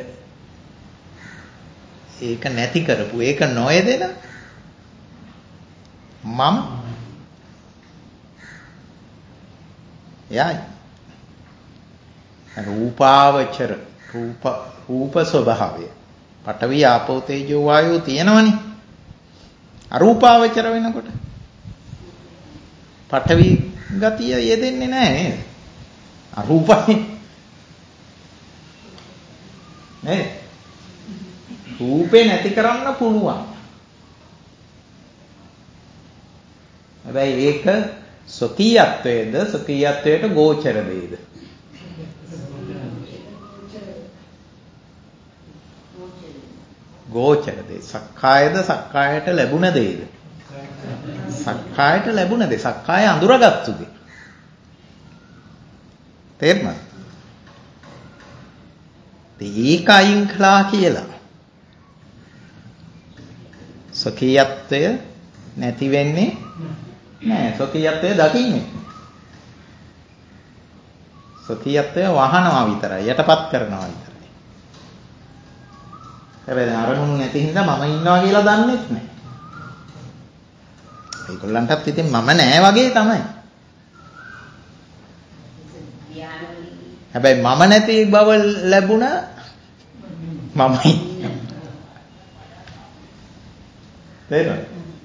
ඒක නැති කරපු ඒක නොයදෙන මම යයි රූපාවචර රූප ස්වභාවය පඨවි ආපෝ තේජෝ වායෝ තියෙනවනේ අරූපාවචර වෙනකොට පඨවි ගතිය යෙදෙන්නේ නැහැ නේද අරූපයි නේද රූපේ නැති කරන්න පුළුවන්. හැබැයි ඒක සොකීයත්වයේද සොකීයත්වයට ගෝචර දෙයද? ගෝචර දෙය. සක්කායද සක්කායට ලැබුණ දෙයද? සක්කායට ලැබුණ දෙය. සක්කාය අඳුරගත්තු දෙය. තේරුණාද? ඒක අයින් කළා කියලා සොකීයත්වය නැති වෙන්නේ නැහැ. සොකීයත්වය දකින්නේ. සොකීයත්වය වහනවා විතරයි, යටපත් කරනවා විතරයි. හැබැයි අරමුණු නැති හින්දා මම ඉන්නවා කියලා දන්නෙත් නැහැ. ඒගොල්ලන්ටත් ඉතින් මම නෑ වගේ තමයි. හැබැයි මම නැති බව ලැබුණ මමයි. තේරෙනවද?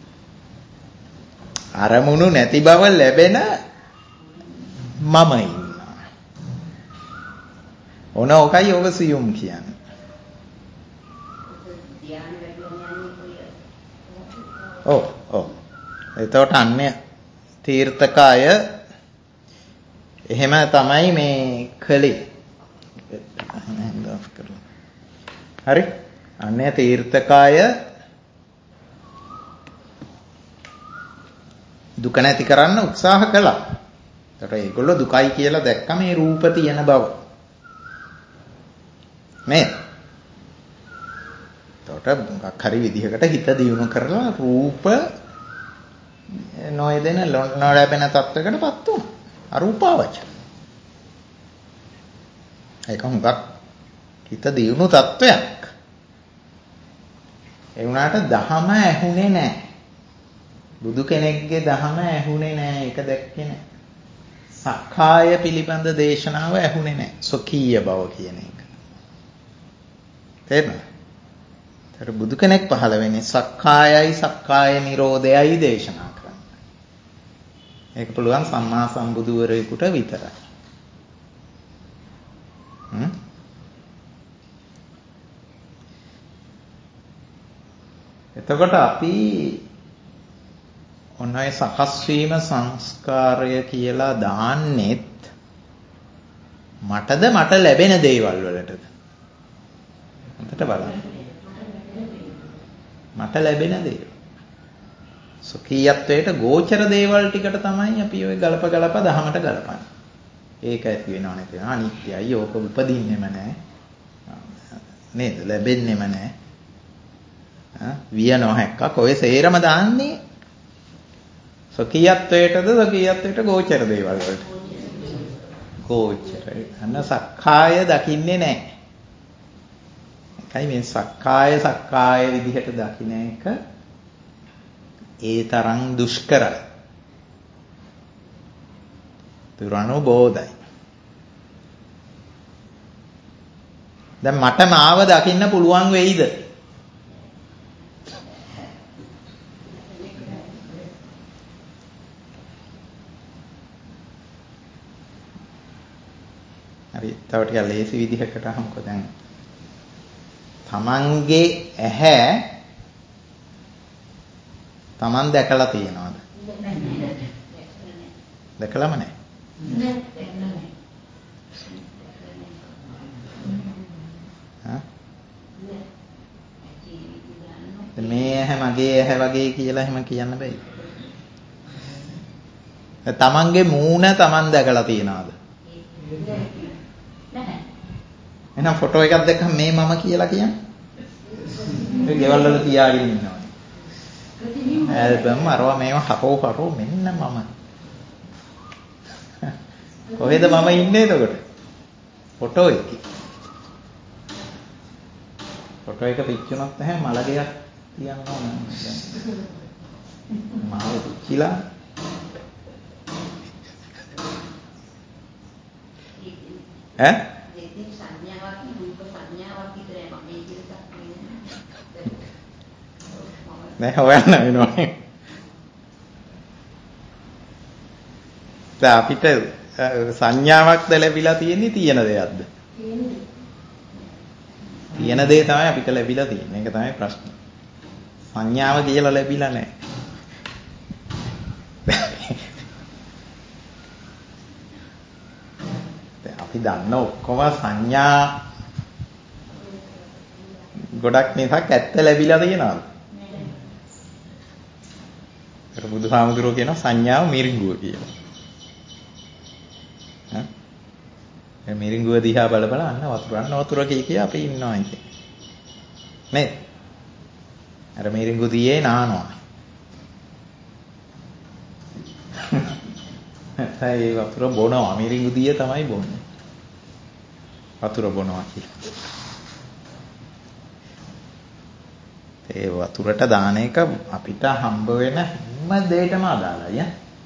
අරමුණු නැති බව ලැබෙන මම ඉන්නවා. ඕන ඔකයි ඔබ සියුම් කියන්නේ. ඔව්. එතකොට අන්නේ තීර්ථකය එහෙම තමයි මේ කලේ. හරි? අන්නේ තීර්ථකය දුක නැති කරන්න උත්සාහ කළා. ඒතර ඒගොල්ලෝ දුකයි කියලා දැක්ක මේ රූප තියෙන බව. මේ එතකොට මොකක් හරි විදිහකට හිත දියුණු කරලා රූප නොයදෙන නොලැබෙන තත්වයකටපත් වුණා. අරූපාවච. ඒක හුඟක් හිත දියුණු තත්වයක්. ඒ වුණාට දහම ඇහුනේ නැහැ. බුදු කෙනෙක්ගේ දහම ඇහුනේ නැහැ. ඒක දැක්කේ නැහැ. සක්කාය පිළිබඳ දේශනාව ඇහුනේ නැහැ. සොකීය බව කියන එක. තේරුණාද? ඒතර බුදු කෙනෙක් පහළ වෙන්නේ සක්කායයි සක්කාය නිරෝධයයි දේශනා කරන්න. ඒක පුළුවන් සම්මා සම්බුදුවරයෙකුට විතරයි. එතකොට අපි ඔන්නයි සකස් වීම සංස්කාරය කියලා දාන්නෙත් මට ලැබෙන දේවල් වලටද? හොඳට බලන්න. මට ලැබෙන දේවල්. සුඛීයත්වයට ගෝචර දේවල් ටිකට තමයි අපි ඔය ගලප දහමට ගලපන්නේ. ඒක ඇති වෙනව නැති වෙනව අනිත්‍යයි. ඕක උපදින්නෙම නැහැ. නේද? ලැබෙන්නෙම නැහැ. විය නොහැක්කක්. ඔය සේරම දාන්නේ සුඛීයත්වයට ගෝචර දේවල් වලට. ගෝචරයි. අන්න සක්කාය දකින්නේ නැහැ. ඒකයි මේ සක්කාය විදිහට දකින්න එක ඒ තරම් දුෂ්කරයි. දුරනුබෝධයි. දැන් මට මාව දකින්න පුළුවන් වෙයිද? හරි, තව ටිකක් ලේසි විදිහකට අහමුකෝ. දැන් තමන්ගේ ඇහැ තමන් දැකලා තියෙනවද? දැකලාම නැහැ. මේ ඇහැ මගේ ඇහැ වගේ කියලා එහෙම කියන්න බෑ. තමන්ගේ මූණ තමන් දැකලා තියෙනවද? නැහැ. එහෙනම් ෆොටෝ එකක් දැක්කම මේ මම කියලා කියන්නේ? ඒ ගෙවල් වල තියාගෙන ඉන්නවා. ඇල්බම් අරවා මේවා හරෝ මෙන්න මම. කොහෙද මම ඉන්නේ එතකොට? ෆොටෝ එකේ. ෆොටෝ එක පිච්චුනොත් නැහැ මලගයක් තියන්න ඕන. මාව පිච්චිලා ඈ නෑ හොයන්න වෙනවනේ. දැන් අපිට සංඥාවක්ද ලැබිලා තියෙන්නේ තියෙන දෙයක්ද? තියෙන දේ තමයි අපිට ලැබිලා තියෙන්නේ. ඒක තමයි ප්‍රශ්නේ. සංඥාව කියලා ලැබිලා නැහැ. දැන් අපි දන්න ඔක්කොම සංඥා ගොඩක් මිසක් ඇත්ත ලැබිලා තියෙනවද? ඒක බුදුහාමුදුරුවෝ කියන සංඥාව මිරිඟුව කියලා. මේ මිරිඟුව දිහා බල අන්න වතුර කිය අපි ඉන්නවා ඉතින්. නේද? අර මිරිඟුව දියේ නානවා. ඒ වතුර බොනවා. මිරිඟුව දිය තමයි බොන්නේ. වතුර බොනවා කියලා. ඒ වතුරට දාන එක අපිට හම්බ වෙන හැම දෙයකම අදාළයි.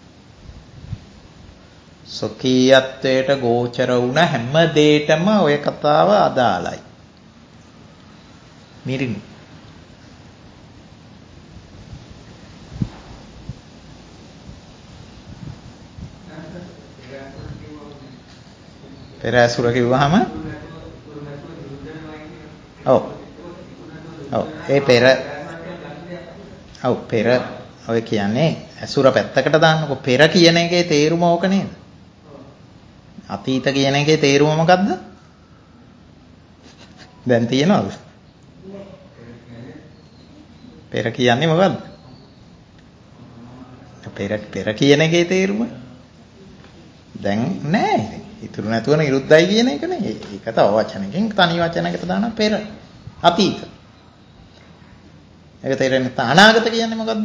සොකීයත්වයට ගෝචර වුණ හැම දෙයකම ඔය කතාව අදාළයි. මිරිනි. පෙර ඇසුර කිව්වහම ඔව් ඒ පෙර ඔය කියන්නේ ඇසුර පැත්තකට දාන්නකො. පෙර කියන එකේ තේරුම ඕක නේද? අතීත කියන එකේ තේරුම මොකද්ද? දැන් තියෙනවද? පෙර කියන්නේ මොකද්ද? පෙර කියන එකේ තේරුම දැන් නෑ. ඉතුරු නැතුව නිරුද්ධයි කියන එක නේ. ඒක තව වචනකින් තනි වචනයකට දාන පෙර අතීත. ඒක තේරෙන්නේ නැත්නම් අනාගත කියන්නේ මොකද්ද?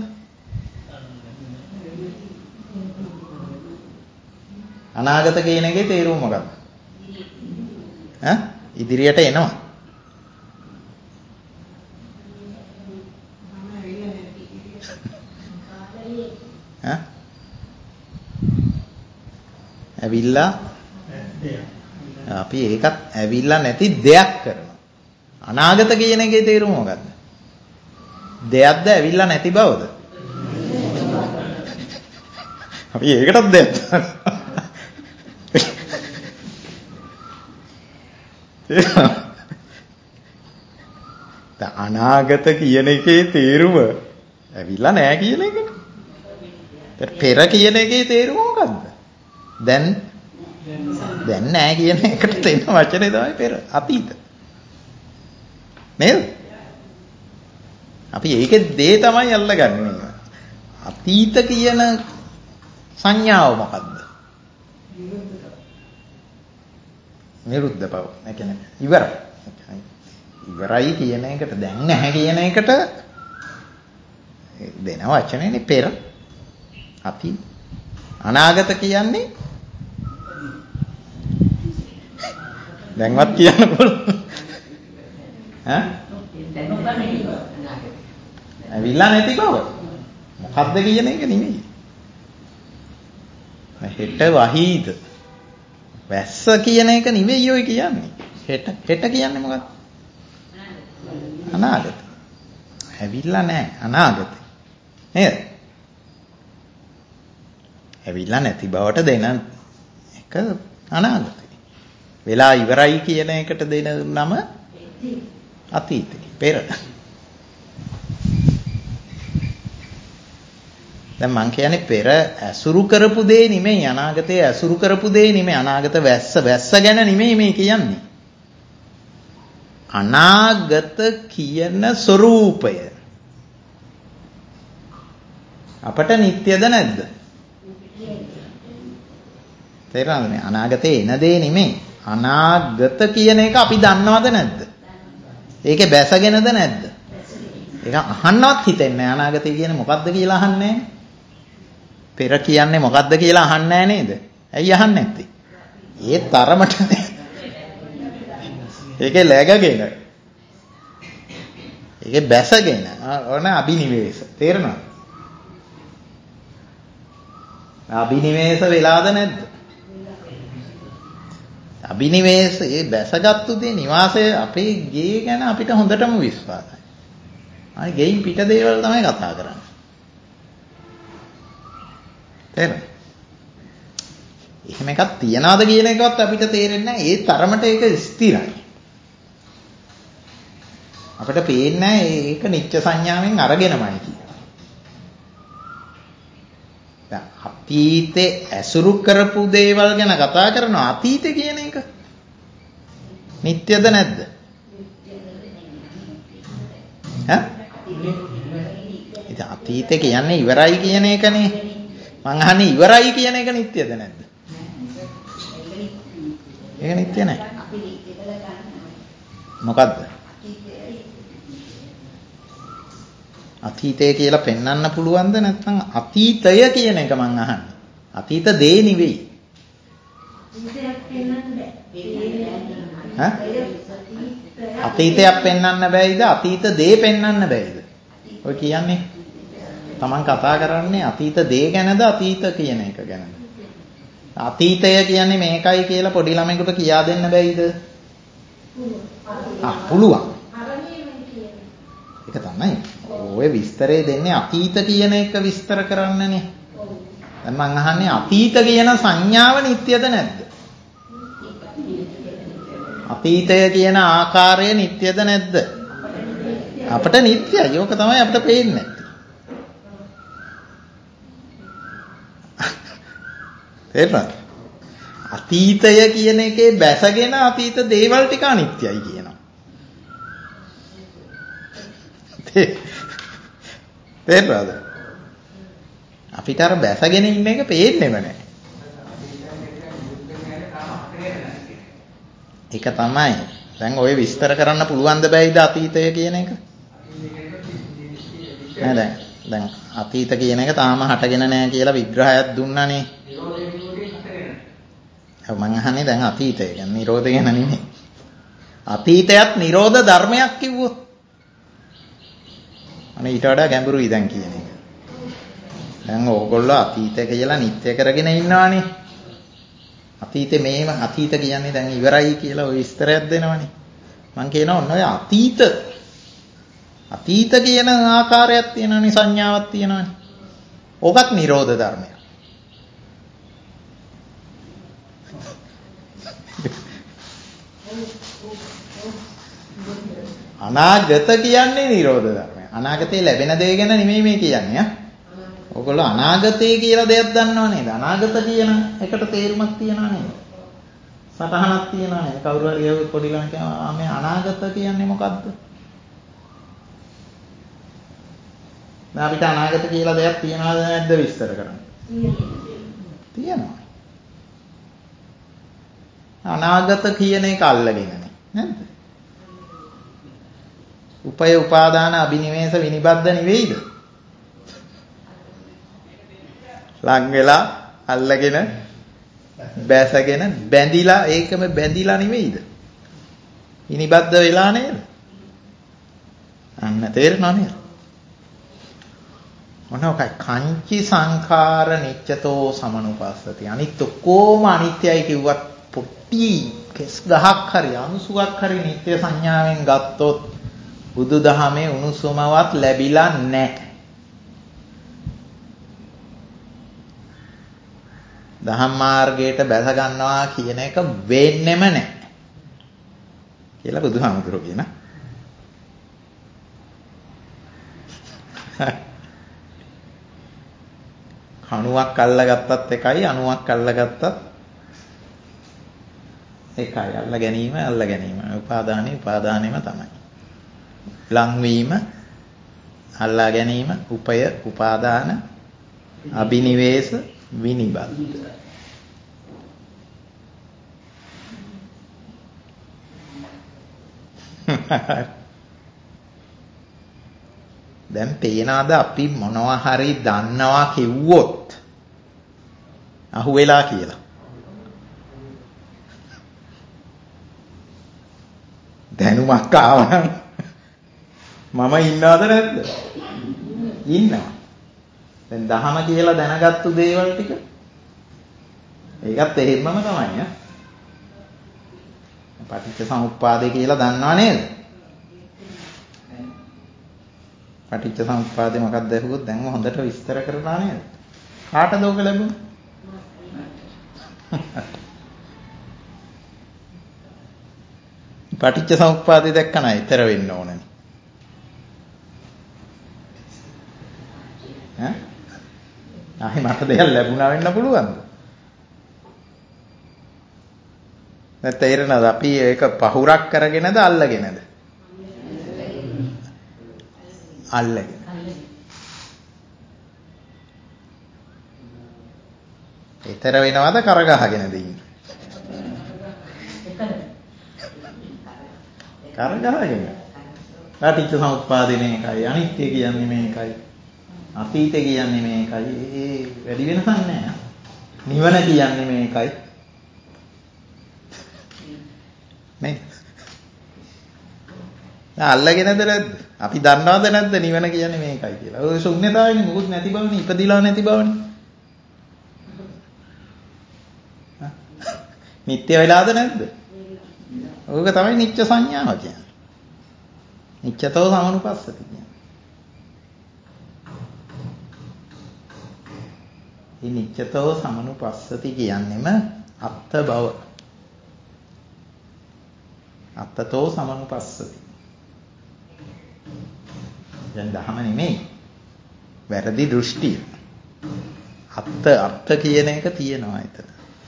අනාගත කියන එකේ තේරුම මොකක්ද? ඉදිරියට එනවා. ඇවිල්ලා අපි ඒකත් ඇවිල්ලා නැති දෙයක් කරනවා. අනාගත කියන එකේ තේරුම මොකක්ද? දෙයක්ද ඇවිල්ලා නැති බවද? අපි ඒකටත් දෙයක් අනාගත කියන එකේ තේරුම ඇවිල්ලා නැහැ කියන එකනේ. පෙර කියන එකේ තේරුම මොකද්ද? දැන් නැහැ කියන එකට තියෙන වචනේ තමයි පෙර අතීත. නේද? අපි ඒකේ දේ තමයි අල්ලගන්නේ. අතීත කියන සංඥාව මොකද්ද? නිරුද්ධ බව. ඒ කියන්නේ ඉවරයි. ඉවරයි කියන එකට දැන් නැහැ කියන එකට දෙන වචනේනේ පෙර අතීත. අනාගත කියන්නේ දැන්වත් කියන්න පුළුවන්. ඇවිල්ලා නැති බව. මොකද්ද කියන එක නෙමෙයි. හෙට වහීද? වැස්ස කියන එක නෙවෙයි ඔය කියන්නේ. හෙට කියන්නේ මොකක්ද? අනාගත. ඇවිල්ලා නැහැ අනාගත. නේද? ඇවිල්ලා නැති බවට දෙන එක අනාගතයි. වෙලා ඉවරයි කියන එකට දෙන නම අතීතයි. පෙර. දැන් මං කියන්නේ පෙර ඇසුරු කරපු දේ නෙමෙයි අනාගතයේ ඇසුරු කරපු දේ නෙමෙයි අනාගත වැස්ස ගැන නෙමෙයි මේ කියන්නේ. අනාගත කියන ස්වરૂපය අපට නිට්ටයද නැද්ද? තේරෙනවද මේ අනාගතේ එන දේ නෙමෙයි. අනාගත කියන එක අපි දන්නවද නැද්ද? ඒකේ බැසගෙනද නැද්ද? ඒක අහන්නවත් හිතෙන්නේ නැහැ. අනාගතය කියන්නේ මොකද්ද කියලා අහන්නේ නැහැ. පෙර කියන්නේ මොකද්ද කියලා අහන්නේ නැහැ නේද? ඇයි අහන්නේ නැත්තේ? ඒ තරමට ඒකේ läගගෙන ඒකේ බැසගෙන ඕන අබිනිවේෂ තේරෙනවද? අබිනිවේෂ වෙලාද නැද්ද? අබිනිවේෂ ඒ බැසගත්තු දේ නිවාසය අපේ ගේ ගැන අපිට හොඳටම විශ්වාසයි. අනේ ගෙයින් පිට දේවල් තමයි කතා කරන්නේ. තේරෙනවද? එහෙම එකක් තියනවාද කියන එකවත් අපිට තේරෙන්නේ නැහැ. ඒ තරමට ඒක ස්ථිරයි. අපිට පේන්නේ නැහැ ඒක නිත්‍ය සංඥාවෙන් අරගෙනමයි කියලා. දැන් අතීතේ ඇසුරු කරපු දේවල් ගැන කතා කරනවා. අතීතේ කියන එක නිත්‍යද නැද්ද? ඉතින් අතීතේ කියන්නේ ඉවරයි කියන එකනේ. මං අහන්නේ ඉවරයි කියන එක නිත්‍යද නැද්ද? ඒක නිත්‍ය නැහැ. මොකද්ද? අතීතය කියලා පෙන්වන්න පුළුවන්ද නැත්නම් අතීතය කියන එක මං අහන්නේ. අතීත දේ නෙවෙයි. අතීතයක් පෙන්වන්න බැයිද? අතීත දේ පෙන්වන්න බැයිද? ඔය කියන්නේ Taman කතා කරන්නේ අතීත දේ ගැනද අතීත කියන එක ගැනද? අතීතය කියන්නේ මේකයි කියලා පොඩි ළමයෙකුට කියා දෙන්න බැයිද? පුළුවන්. ඒක තමයි. ඔය විස්තරේ දෙන්නේ අතීත කියන එක විස්තර කරන්නනේ. දැන් මං අහන්නේ අතීත කියන සංඥාව නිට්ටයද නැද්ද? අතීතය කියන ආකාරය නිට්ටයද නැද්ද? අපිට නිට්ටයයි. ඒක තමයි අපිට පේන්නේ. තේරුණාද? අතීතය කියන එකේ බැසගෙන අතීත දේවල් ටික අනිත්‍යයි කියනවා. තේරුණාද? අපිට අර බැසගෙන ඉන්න එක පේන්නේම නැහැ. ඒක තමයි. දැන් ඔය විස්තර කරන්න පුළුවන් ද බැයිද අතීතය කියන එක? නෑ දැන් අතීත කියන එක තාම හටගෙන නැහැ කියලා විග්‍රහයක් දුන්නානේ. මම අහන්නේ දැන් අතීතය ගැන නිරෝධය ගැන නෙමෙයි. අතීතයත් නිරෝධ ධර්මයක් කිව්වොත්. අනේ ඊට වඩා ගැඹුරුයි දැන් කියන එක. දැන් ඕගොල්ලෝ අතීතය කියලා නිත්‍ය කරගෙන ඉන්නවානේ. අතීතේ මේව අතීත කියන්නේ දැන් ඉවරයි කියලා ඔය විස්තරයක් දෙනවනේ. මම කියනවා ඔන්න ඔය අතීත කියන ආකාරයක් තියෙනවනේ සංඥාවක් තියෙනවනේ. ඕකත් නිරෝධ ධර්මයක්. අනාගත කියන්නේ නිරෝධ ධර්මයක්. අනාගතේ ලැබෙන දේ ගැන නෙමෙයි මේ කියන්නේ. ඔයගොල්ලෝ අනාගතය කියලා දෙයක් දන්නව නේද? අනාගත කියන එකට තේරුමක් තියනවා නේද? සටහනක් තියනවා නේද? කවුරු හරි ඒ පොඩි ළමයි කියනවා මේ අනාගත කියන්නේ මොකද්ද? දැන් අපිට අනාගත කියලා දෙයක් තියනවද නැද්ද විස්තර කරන්න? තියෙනවා. අනාගත කියන එක අල්ලගෙනනේ නැද්ද? උපය උපාදාන අබිනිවේෂ විනිබද්ධ නෙවෙයිද? ලං වෙලා අල්ලගෙන බැසගෙන බැඳිලා ඒකම බැඳිලා නෙවෙයිද? විනිබද්ධ වෙලා නේද? අන්න තේරෙනව නේද? මොනවායි කංචි සංඛාර නිච්චතෝ සමනුපස්සති. අනිත් ඔක්කොම අනිත්‍යයි කිව්වත් පොට්ටි කෙස් ගහක් හරි අනුසුවක් හරි නිත්‍ය සංඥාවෙන් ගත්තොත් බුදුදහමේ උණුසුමවත් ලැබිලා නැහැ. දහම් මාර්ගයට බැස ගන්නවා කියන එක වෙන්නෙම නැහැ කියලා බුදුහාමුදුරුවෝ කියන. කණුවක් අල්ලගත්තත් එකයි අණුවක් අල්ලගත්තත් එකයි. අල්ල ගැනීම උපාදානෙම තමයි. ලංවීම අල්ලා ගැනීම උපය උපාදාන අබිනිවේෂ විනිබද්ධ. දැන් පේනවාද අපි මොනවා හරි දන්නවා කිව්වොත් අහුවෙලා කියලා. දැනුමක් ආවනම් මම ඉන්නවද නැද්ද? ඉන්නවා. දැන් දහම කියලා දැනගත්තු දේවල් ටික ඒකත් එහෙමම තමයි ඈ. පටිච්ච සමුප්පාදේ කියලා දන්නව නේද? පටිච්ච සමුප්පාදේ මොකක්ද ඇහුවොත් දැන් හොඳට විස්තර කරලා නේද? කාටද ඕක ලැබුණේ? පටිච්ච සමුප්පාදේ දැක්කම ඊතර වෙන්න ඕනනේ. ඈ? ආයි මට දෙයක් ලැබුණා වෙන්න පුළුවන්ද? දැන් තේරෙනවද අපි ඒක පහුරක් කරගෙනද අල්ලගෙනද? අල්ලගෙන. ඊතර වෙනවද කරගහගෙනද ඉන්නේ? කරගහගෙන. පටිච්ච සමුප්පාදේ මේකයි, අනිත්‍ය කියන්නේ මේකයි, අතීත කියන්නේ මේකයි. ඒ වැඩි වෙනසක් නැහැ. නිවන කියන්නේ මේකයි. නේ? අල්ලගෙනද නැද්ද? අපි දන්නවද නැද්ද නිවන කියන්නේ මේකයි කියලා? ඔය ශුන්‍යතාවයනේ මොකුත් නැති බවනේ, ඉපදිලා නැති බවනේ. නිත්‍ය වෙලාද නැද්ද? ඕක තමයි නිච්ච සංඥාව කියන්නේ. නිච්චතෝ සමනුපස්සති කියන්නේ. මේ නිච්චතෝ සමනුපස්සති කියන්නේම අත්ත බව. අත්තතෝ සමනුපස්සති. දැන් දහම නෙමෙයි. වැරදි දෘෂ්ටිය. අත්ත කියන එක තියෙනවා එතන.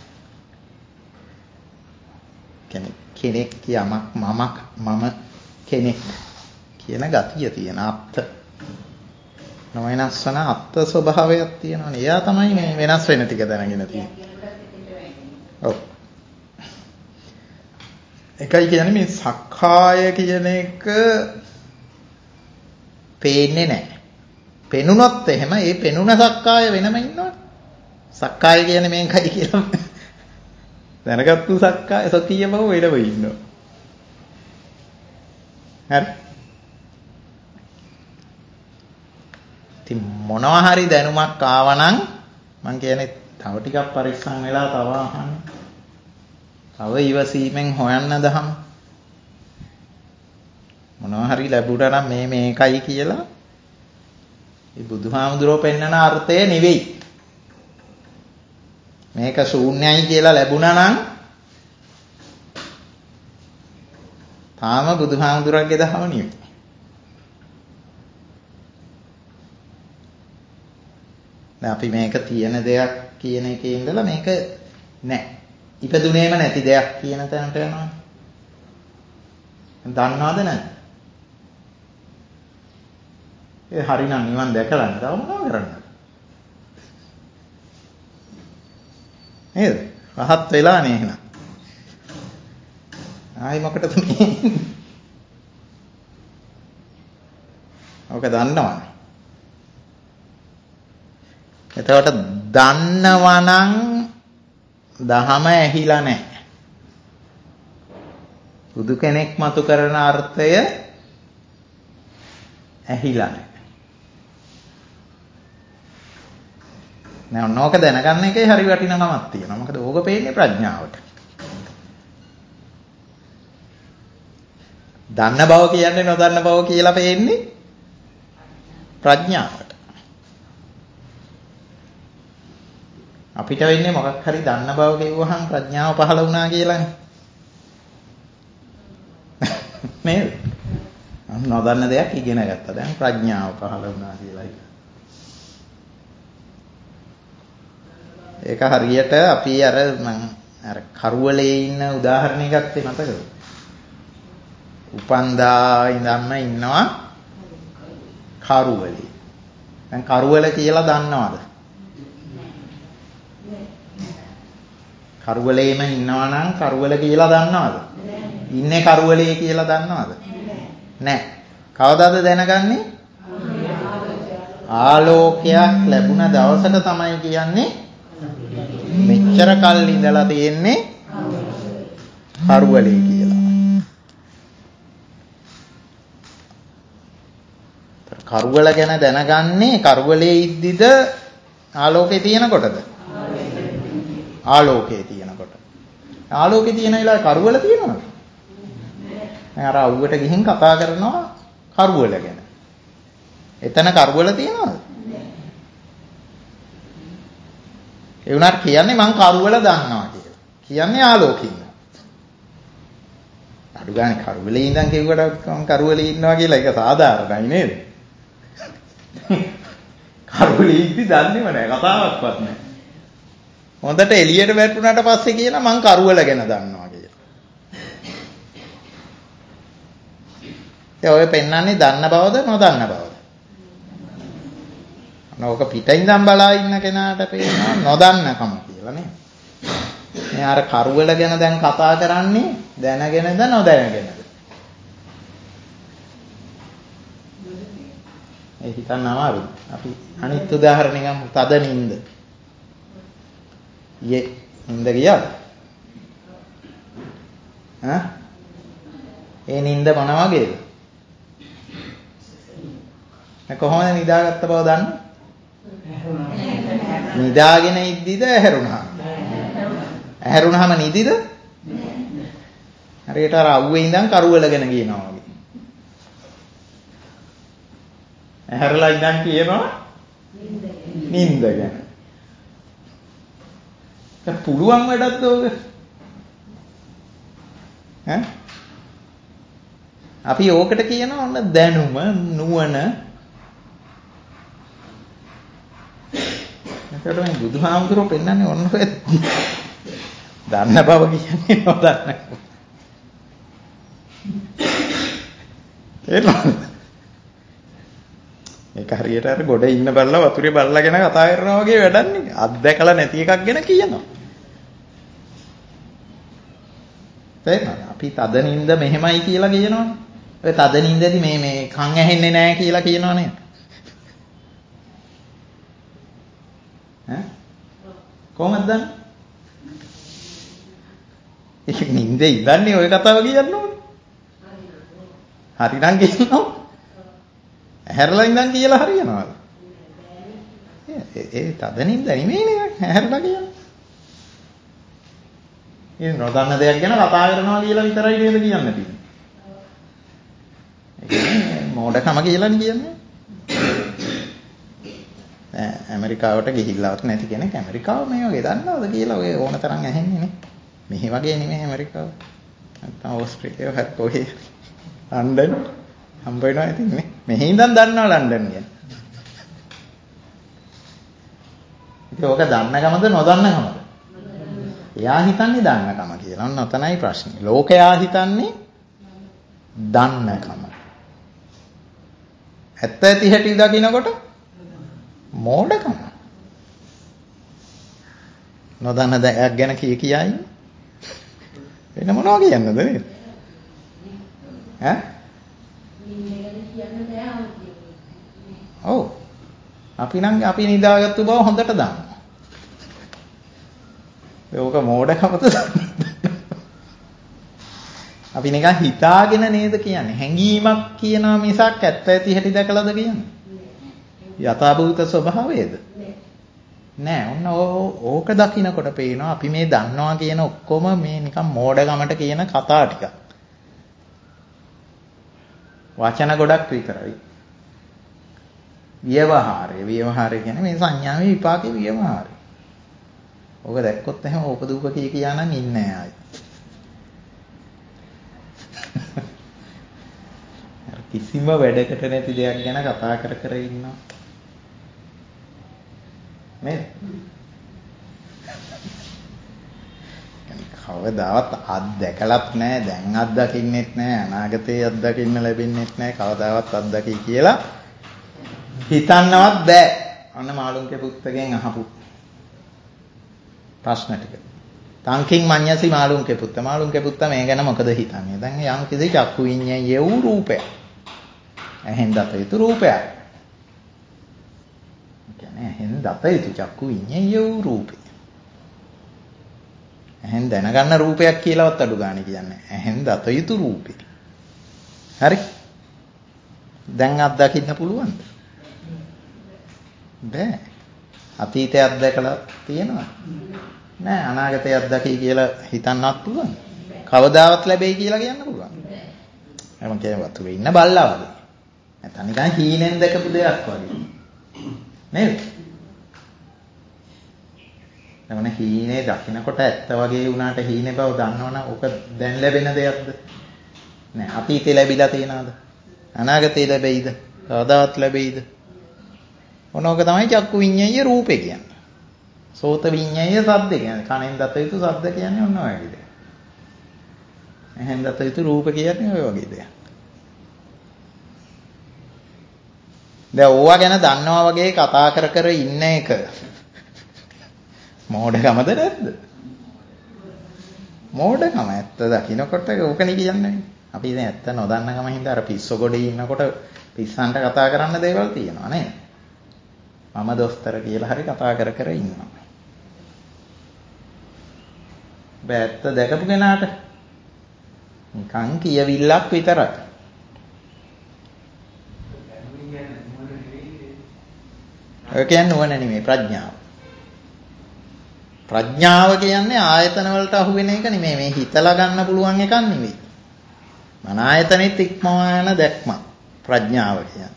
කෙනෙක් යමක් මම කෙනෙක් කියන ගතිය තියෙන අත්ත. නොවෙනස් වන අත්ත ස්වභාවයක් තියෙනවනේ. එයා තමයි මේ වෙනස් වෙන ටික දැනගෙන තියෙන්නේ. ඔව්. එකයි කියන්නේ මේ සක්කාය කියන එක පේන්නේ නැහැ. පෙනුනොත් එහෙම ඒ පෙනුන සක්කාය වෙනම ඉන්නවනේ. සක්කාය කියන්නේ මේකයි කියලා දැනගත්තු සක්කාය සතිය බව වෙනම ඉන්නවා. හරි. ඉතින් මොනවා හරි දැනුමක් ආවනම් මං කියන්නේ තව ටිකක් පරිස්සම් වෙලා තව අහන්න. තව ඉවසීමෙන් හොයන්න දහම. මොනවා හරි ලැබුණා නම් මේකයි කියලා ඒ බුදුහාමුදුරුවෝ පෙන්නන අර්ථය නෙවෙයි. මේක ශූන්‍යයි කියලා ලැබුණා නම් තාම බුදුහාමුදුරන්ගේ දහම නෙවෙයි. දැන් අපි මේක තියෙන දෙයක් කියන එකේ ඉඳලා මේක නැහැ. ඉපදුනේම නැති දෙයක් කියන තැනට යනවා. දන්නවද නැද්ද? ඒ හරිනම් නිවන් දැකලා නේද? තව මොනව කරන්නද? නේද? රහත් වෙලා නේ එහෙනම්. ආයි මොකටද මේ? ඔක දන්නවනේ. එතකොට දන්නවනම් දහම ඇහිලා නැහැ. බුදු කෙනෙක් මතු කරන අර්ථය ඇහිලා නැහැ. නෝක දැනගන්න එකේ හරි වටිනකමක් තියෙනවා. මොකද ඕක පේන්නේ ප්‍රඥාවට. දන්න බව කියන්නේ නොදන්න බව කියලා පේන්නේ ප්‍රඥාවට. අපිට වෙන්නේ මොකක් හරි දන්න බව කිව්වහම ප්‍රඥාව පහළ වුණා කියලානේ. නේද? නොදන්න දෙයක් ඉගෙන ගත්තා. දැන් ප්‍රඥාව පහළ වුණා කියලායි. ඒක හරියට අපි අර කරුවලේ ඉන්න උදාහරණයක් ගත්තේ මතකද? උපන්දා ඉඳන්ම ඉන්නවා කරුවලේ. දැන් කරුවල කියලා දන්නවද? කරුවලේම ඉන්නවා නම් කරුවල කියලා දන්නවද? ඉන්නේ කරුවලේ කියලා දන්නවද? නැහැ. කවදාද දැනගන්නේ? ආලෝකයක් ලැබුණ දවසට තමයි කියන්නේ මෙච්චර කල් ඉඳලා තියෙන්නේ කරුවලේ කියලා. කරුවල ගැන දැනගන්නේ කරුවලේ ඉද්දිද ආලෝකේ තියෙනකොටද? ආලෝකේ තියෙනකොට. ආලෝකේ තියෙන වෙලාවේ කරුවල තියෙනවද? දැන් අර අවුවට ගිහින් කතා කරනවා කරුවල ගැන. එතන කරුවල තියෙනවද? ඒ උනාට කියන්නේ මං කරුවල දන්නවා කියලා. කියන්නේ ආලෝකින්න. අඩු ගානේ කරුවලේ ඉඳන් කිව්වට මං කරුවලේ ඉන්නවා කියලා ඒක සාධාරණයි නේද? කරුවලේ ඉඳි දන්නේම නැහැ කතාවක්වත් නැහැ. හොඳට එළියට වැටුණාට පස්සේ කියන මං කරුවල ගැන දන්නවා කියලා. ඒ ඔය පෙන්වන්නේ දන්න බවද නොදන්න බවද? නෝක පිටින් ඉඳන් බලා ඉන්න කෙනාට පේනවා නොදන්නකම කියලා නේ. මේ අර කරුවල ගැන දැන් කතා කරන්නේ දැනගෙනද නොදැනගෙනද? ඒ හිතන්න අමාරුයි. අපි අනිත් උදාහරණයක් ගමු. තද නින්ද. නින්ද ගියාද? ඒ නින්ද මොන වගේද? කොහොමද නිදාගත්ත බව දන්නේ? නිදාගෙන ඉද්දිද ඇහැරුණා? ඇහැරුණාම නිදිද? හරියට අර අවුවේ ඉඳන් කරුවලගෙන කියනවා වගේ. ඇහැරලා ඉඳන් කියනවා නිින්ද ගැන. ඒක පුළුවන් වැඩක්ද ඔක? ඈ? අපි ඕකට කියනවා ඔන්න දැනුම නුවණ. එතකොට මේ බුදුහාමුදුරුවෝ පෙන්නන්නේ ඔන්න ඔය දන්න බව කියන්නේ නොදන්න. ඒක හරියට අර ගොඩ ඉන්න බල්ලා වතුරේ බල්ලා ගැන කතා කරනවා වගේ වැඩන්නේ. අත්දැකලා නැති එකක් ගැන කියනවා. තේරෙනවද? අපි තද නින්ද මෙහෙමයි කියලා කියනවනේ. ඔය තද නින්දදී මේ කන් ඇහෙන්නේ නැහැ කියලා කියනවනේ. ඈ? කොහොමද දන්නේ? ඒක නින්දේ ඉඳන්නේ ඔය කතාව කියන්න ඕනේ. හරිනම් කියනවා. ඇහැරලා ඉඳන් කියලා හරියනවද? ඒ තද නින්ද නෙමෙයිනේ ඇහැරලා කියන්නේ. ඒ නොදන්න දෙයක් ගැන කතා කරනවා කියලා විතරයි නේද කියන්න තියෙන්නේ. ඒ කියන්නේ මෝඩකම කියලානේ කියන්නේ. ඇමරිකාවට ගිහිල්ලාවත් නැති කෙනෙක් ඇමරිකාව මේ වගේ දන්නවද කියලා ඔය ඕන තරම් ඇහෙන්නේ නේ. මෙහි වගේ නෙමෙයි ඇමරිකාව. නැත්නම් ඕස්ට්‍රේලියාව හරි කොහේ ලන්ඩන් හම්බ වෙනවා ඉතින් නේ. මෙහි ඉඳන් දන්නවා ලන්ඩන් ගැන. ඒක ඔක දන්නකමද නොදන්නකමද? එයා හිතන්නේ දන්නකම කියලා. ඔන්න ඔතනයි ප්‍රශ්නේ. ලෝකයා හිතන්නේ දන්නකම. ඇත්ත ඇති හැටි දකින්නකොට මෝඩකම. නොදන්න දෙයක් ගැන කියයි. වෙන මොනවා කියන්නද නේද? ඈ? ඔව්. අපි නිදාගත්තු බව හොඳට දන්නවා. ඒක මෝඩකමද? අපි නිකන් හිතාගෙන නේද කියන්නේ. හැඟීමක් කියනවා මිසක් ඇත්ත ඇති හැටි දැකලාද කියන්නේ? යථාභූත ස්වභාවයේද? නෑ. ඔන්න ඕක දකින්නකොට පේනවා අපි මේ දන්නවා කියන ඔක්කොම මේ නිකන් මෝඩකමට කියන කතා ටික. වචන ගොඩක් විතරයි. ව්‍යවහාරය කියන්නේ මේ සංඥාවේ විපාකේ ව්‍යවහාරය. ඕක දැක්කොත් එහෙම ඕපදූප කියා නම් ඉන්නේ ආයි. කිසිම වැඩකට නැති දෙයක් ගැන කතා කර ඉන්නවා. නේද? කවදාවත් අත්දැකලත් නැහැ, දැන් අත්දකින්නෙත් නැහැ, අනාගතේ අත්දකින්න ලැබෙන්නෙත් නැහැ, කවදාවත් අත්දකි කියලා හිතන්නවත් බෑ. අන්න මාළුන්ගේ පුත්තගෙන් අහපු ප්‍රශ්න ටික. තංකින් මඤ්ඤසි මාළුන්ගේ පුත්ත. මාළුන්ගේ පුත්ත මේ ගැන මොකද හිතන්නේ? දැන් යම් කිසි චක්කු විඤ්ඤාණය වූ රූපයක්. එහෙන් දත යුතු රූපයක්. කියන්නේ එහෙන් දත යුතු චක්කු විඤ්ඤාණය වූ රූපය. එහෙන් දැනගන්න රූපයක් කියලාවත් අඩු ගන්න කියන්නේ. එහෙන් දත යුතු රූපය. හරි? දැන් අත්දකින්න පුළුවන්ද? බෑ. අතීතය අත්දැකලා තියෙනවා. නෑ. අනාගතය අත්දකි කියලා හිතන්නවත් පුළුවන්. කවදාවත් ලැබෙයි කියලා කියන්න පුළුවන්. මම කියන්නේ වතුරේ ඉන්න බල්ලා වගේ. නැත්නම් නිකන් හීනෙන් දැකපු දෙයක් වගේ. නේද? එවන හීනේ දකින්නකොට ඇත්ත වගේ වුණාට හීනේ බව දන්නවනම් ඕක දැන් ලැබෙන දෙයක්ද? නෑ. අතීතේ ලැබිලා තියනවාද? අනාගතේ ලැබෙයිද? කවදාවත් ලැබෙයිද? ඔනෝක තමයි චක්කු විඤ්ඤාය රූපේ කියන්නේ. සෝත විඤ්ඤාය ශබ්ද කියන්නේ. කනෙන් දත යුතු ශබ්ද කියන්නේ ඔන්න ඔය වගේ දෙයක්. එහෙන් දත යුතු රූප කියන්නේ ඔය වගේ දෙයක්. දැන් ඕවා ගැන දන්නවා වගේ කතා කර ඉන්න එක මෝඩකමද නැද්ද? මෝඩකම. ඇත්ත දකින්නකොට ඕකනේ කියන්නේ. අපි දැන් ඇත්ත නොදන්නකම හින්දා අර පිස්සු ගොඩේ ඉන්නකොට පිස්සන්ට කතා කරන්න දේවල් තියෙනවා නේද? මම දොස්තර කියලා හරි කතා කර ඉන්නවා. බෑත්ත දැකපු කෙනාට නිකන් කියවිල්ලක් විතරයි. ඔය කියන්නේ නුවණ නෙමෙයි ප්‍රඥාව. ප්‍රඥාව කියන්නේ ආයතන වලට අහු වෙන එක නෙමෙයි. මේ හිතලා ගන්න පුළුවන් එකක් නෙමෙයි. මන ආයතනෙත් ඉක්මවා යන දැක්ම ප්‍රඥාව කියන්නේ.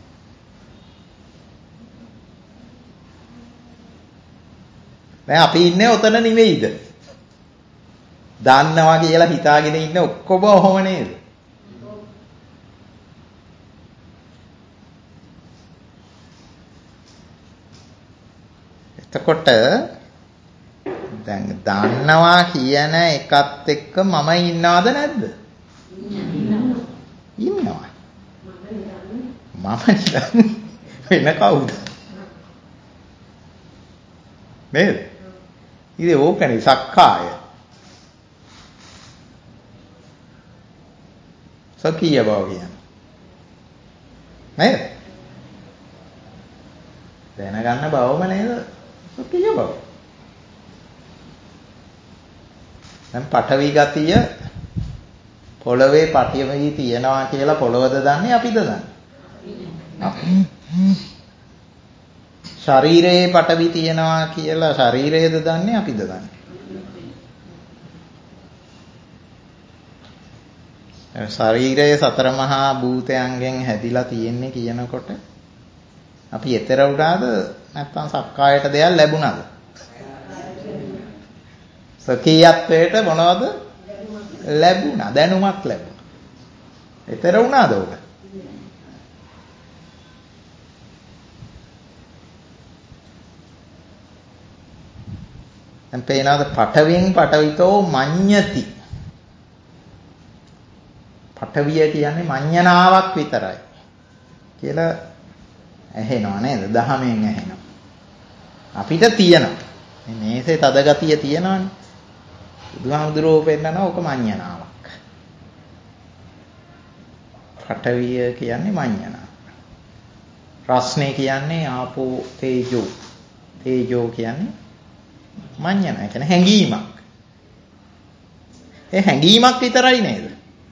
දැන් අපි ඉන්නේ ඔතන නෙමෙයිද? දන්නවා කියලා හිතාගෙන ඉන්නේ ඔක්කොම ඔහොම නේද? එතකොට දැන් දන්නවා කියන එකත් එක්ක මම ඉන්නවද නැද්ද? ඉන්නවා. මම වෙන කවුද? නේද? ඉතින් ඕකනේ සක්කාය. සක්‍රීය බව කියන්නේ. නේද? දැනගන්න බවම නේද? සක්‍රීය බව. දැන් පඨවි ගතිය පොළවේ පඨවි තියනවා කියලා පොළවද දන්නේ අපිද දන්නේ? ශරීරයේ පඨවි තියනවා කියලා ශරීරයද දන්නේ අපිද දන්නේ? ශරීරයේ සතර මහා භූතයන්ගෙන් හැදිලා තියෙන්නේ කියනකොට අපි ඊතර උඩාද නැත්නම් සක්කායට දෙයක් ලැබුණාද? සකීයත්වයට මොනවද ලැබුණා? දැනුමක් ලැබුණා. ඊතර වුණාද උඩ? දැන් පේනවාද පඨවින් පඨවිතෝ මඤ්ඤති. පඨවිය කියන්නේ මඤ්ඤණාවක් විතරයි කියලා ඇහෙනවා නේද? දහමෙන් ඇහෙනවා. අපිට තියෙනවා. මේ මේසේ තද ගතිය තියෙනවානේ. බුදුහාමුදුරුවෝ පෙන්නනවා ඕක මඤ්ඤණාවක්. පඨවිය කියන්නේ මඤ්ඤණා. රස්නේ කියන්නේ ආපෝ තේජෝ. තේජෝ කියන්නේ මඤ්ඤණා. ඒ කියන්නේ හැඟීමක්. ඒ හැඟීමක් විතරයි නේද?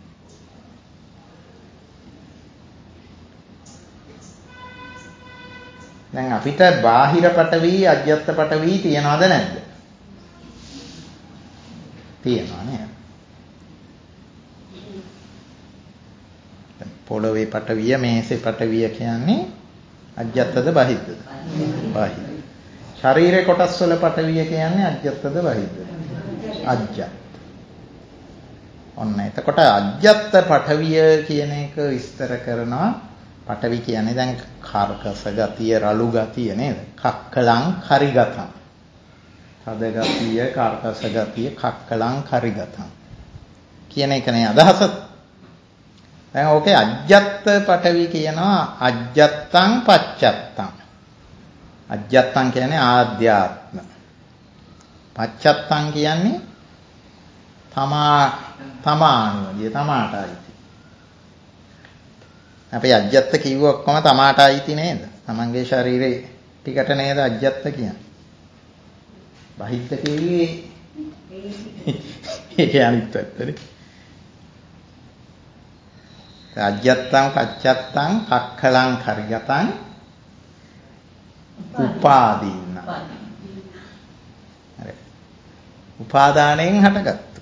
දැන් අපිට බාහිර පඨවි අජ්‍යත්ත පඨවි තියනවද නැද්ද? තියෙනවා නේද? දැන් පොළවේ පඨවිය මේසේ පඨවිය කියන්නේ අජ්‍යත්තද බහිද්දද? බහිද්ද. ශරීරේ කොටස් වල පඨවිය කියන්නේ අජ්‍යත්තද බහිද්දද? අජ්‍යත්. ඔන්න එතකොට අජ්‍යත්ත පඨවිය කියන එක විස්තර කරනවා. පඨවි කියන්නේ දැන් කාර්කස ගතිය, රළු ගතිය නේද? කක්කලං කරිගතං. තද ගතිය, කාර්කස ගතිය, කක්කලං කරිගතං. කියන එකනේ අදහස. දැන් ඕකේ අජ්ජත් පඨවි කියනවා අජ්ජත්තං පච්චත්තං. අජ්ජත්තං කියන්නේ ආධ්‍යාත්ම. පච්චත්තං කියන්නේ තමානුවදිය තමාටයි. අපි අජ්ජත්ත කිව්ව ඔක්කොම තමාට අයිති නේද? තමන්ගේ ශරීරේ ටිකට නේද අජ්ජත්ත කියන්නේ. බහිද්ද කිව්වේ ඒකේ අනිත් පැත්තනේ. අජ්ජත්තං පච්චත්තං කක්ඛලං කරිගතං උපාදීන. හරි. උපාදානයෙන් හටගත්තු.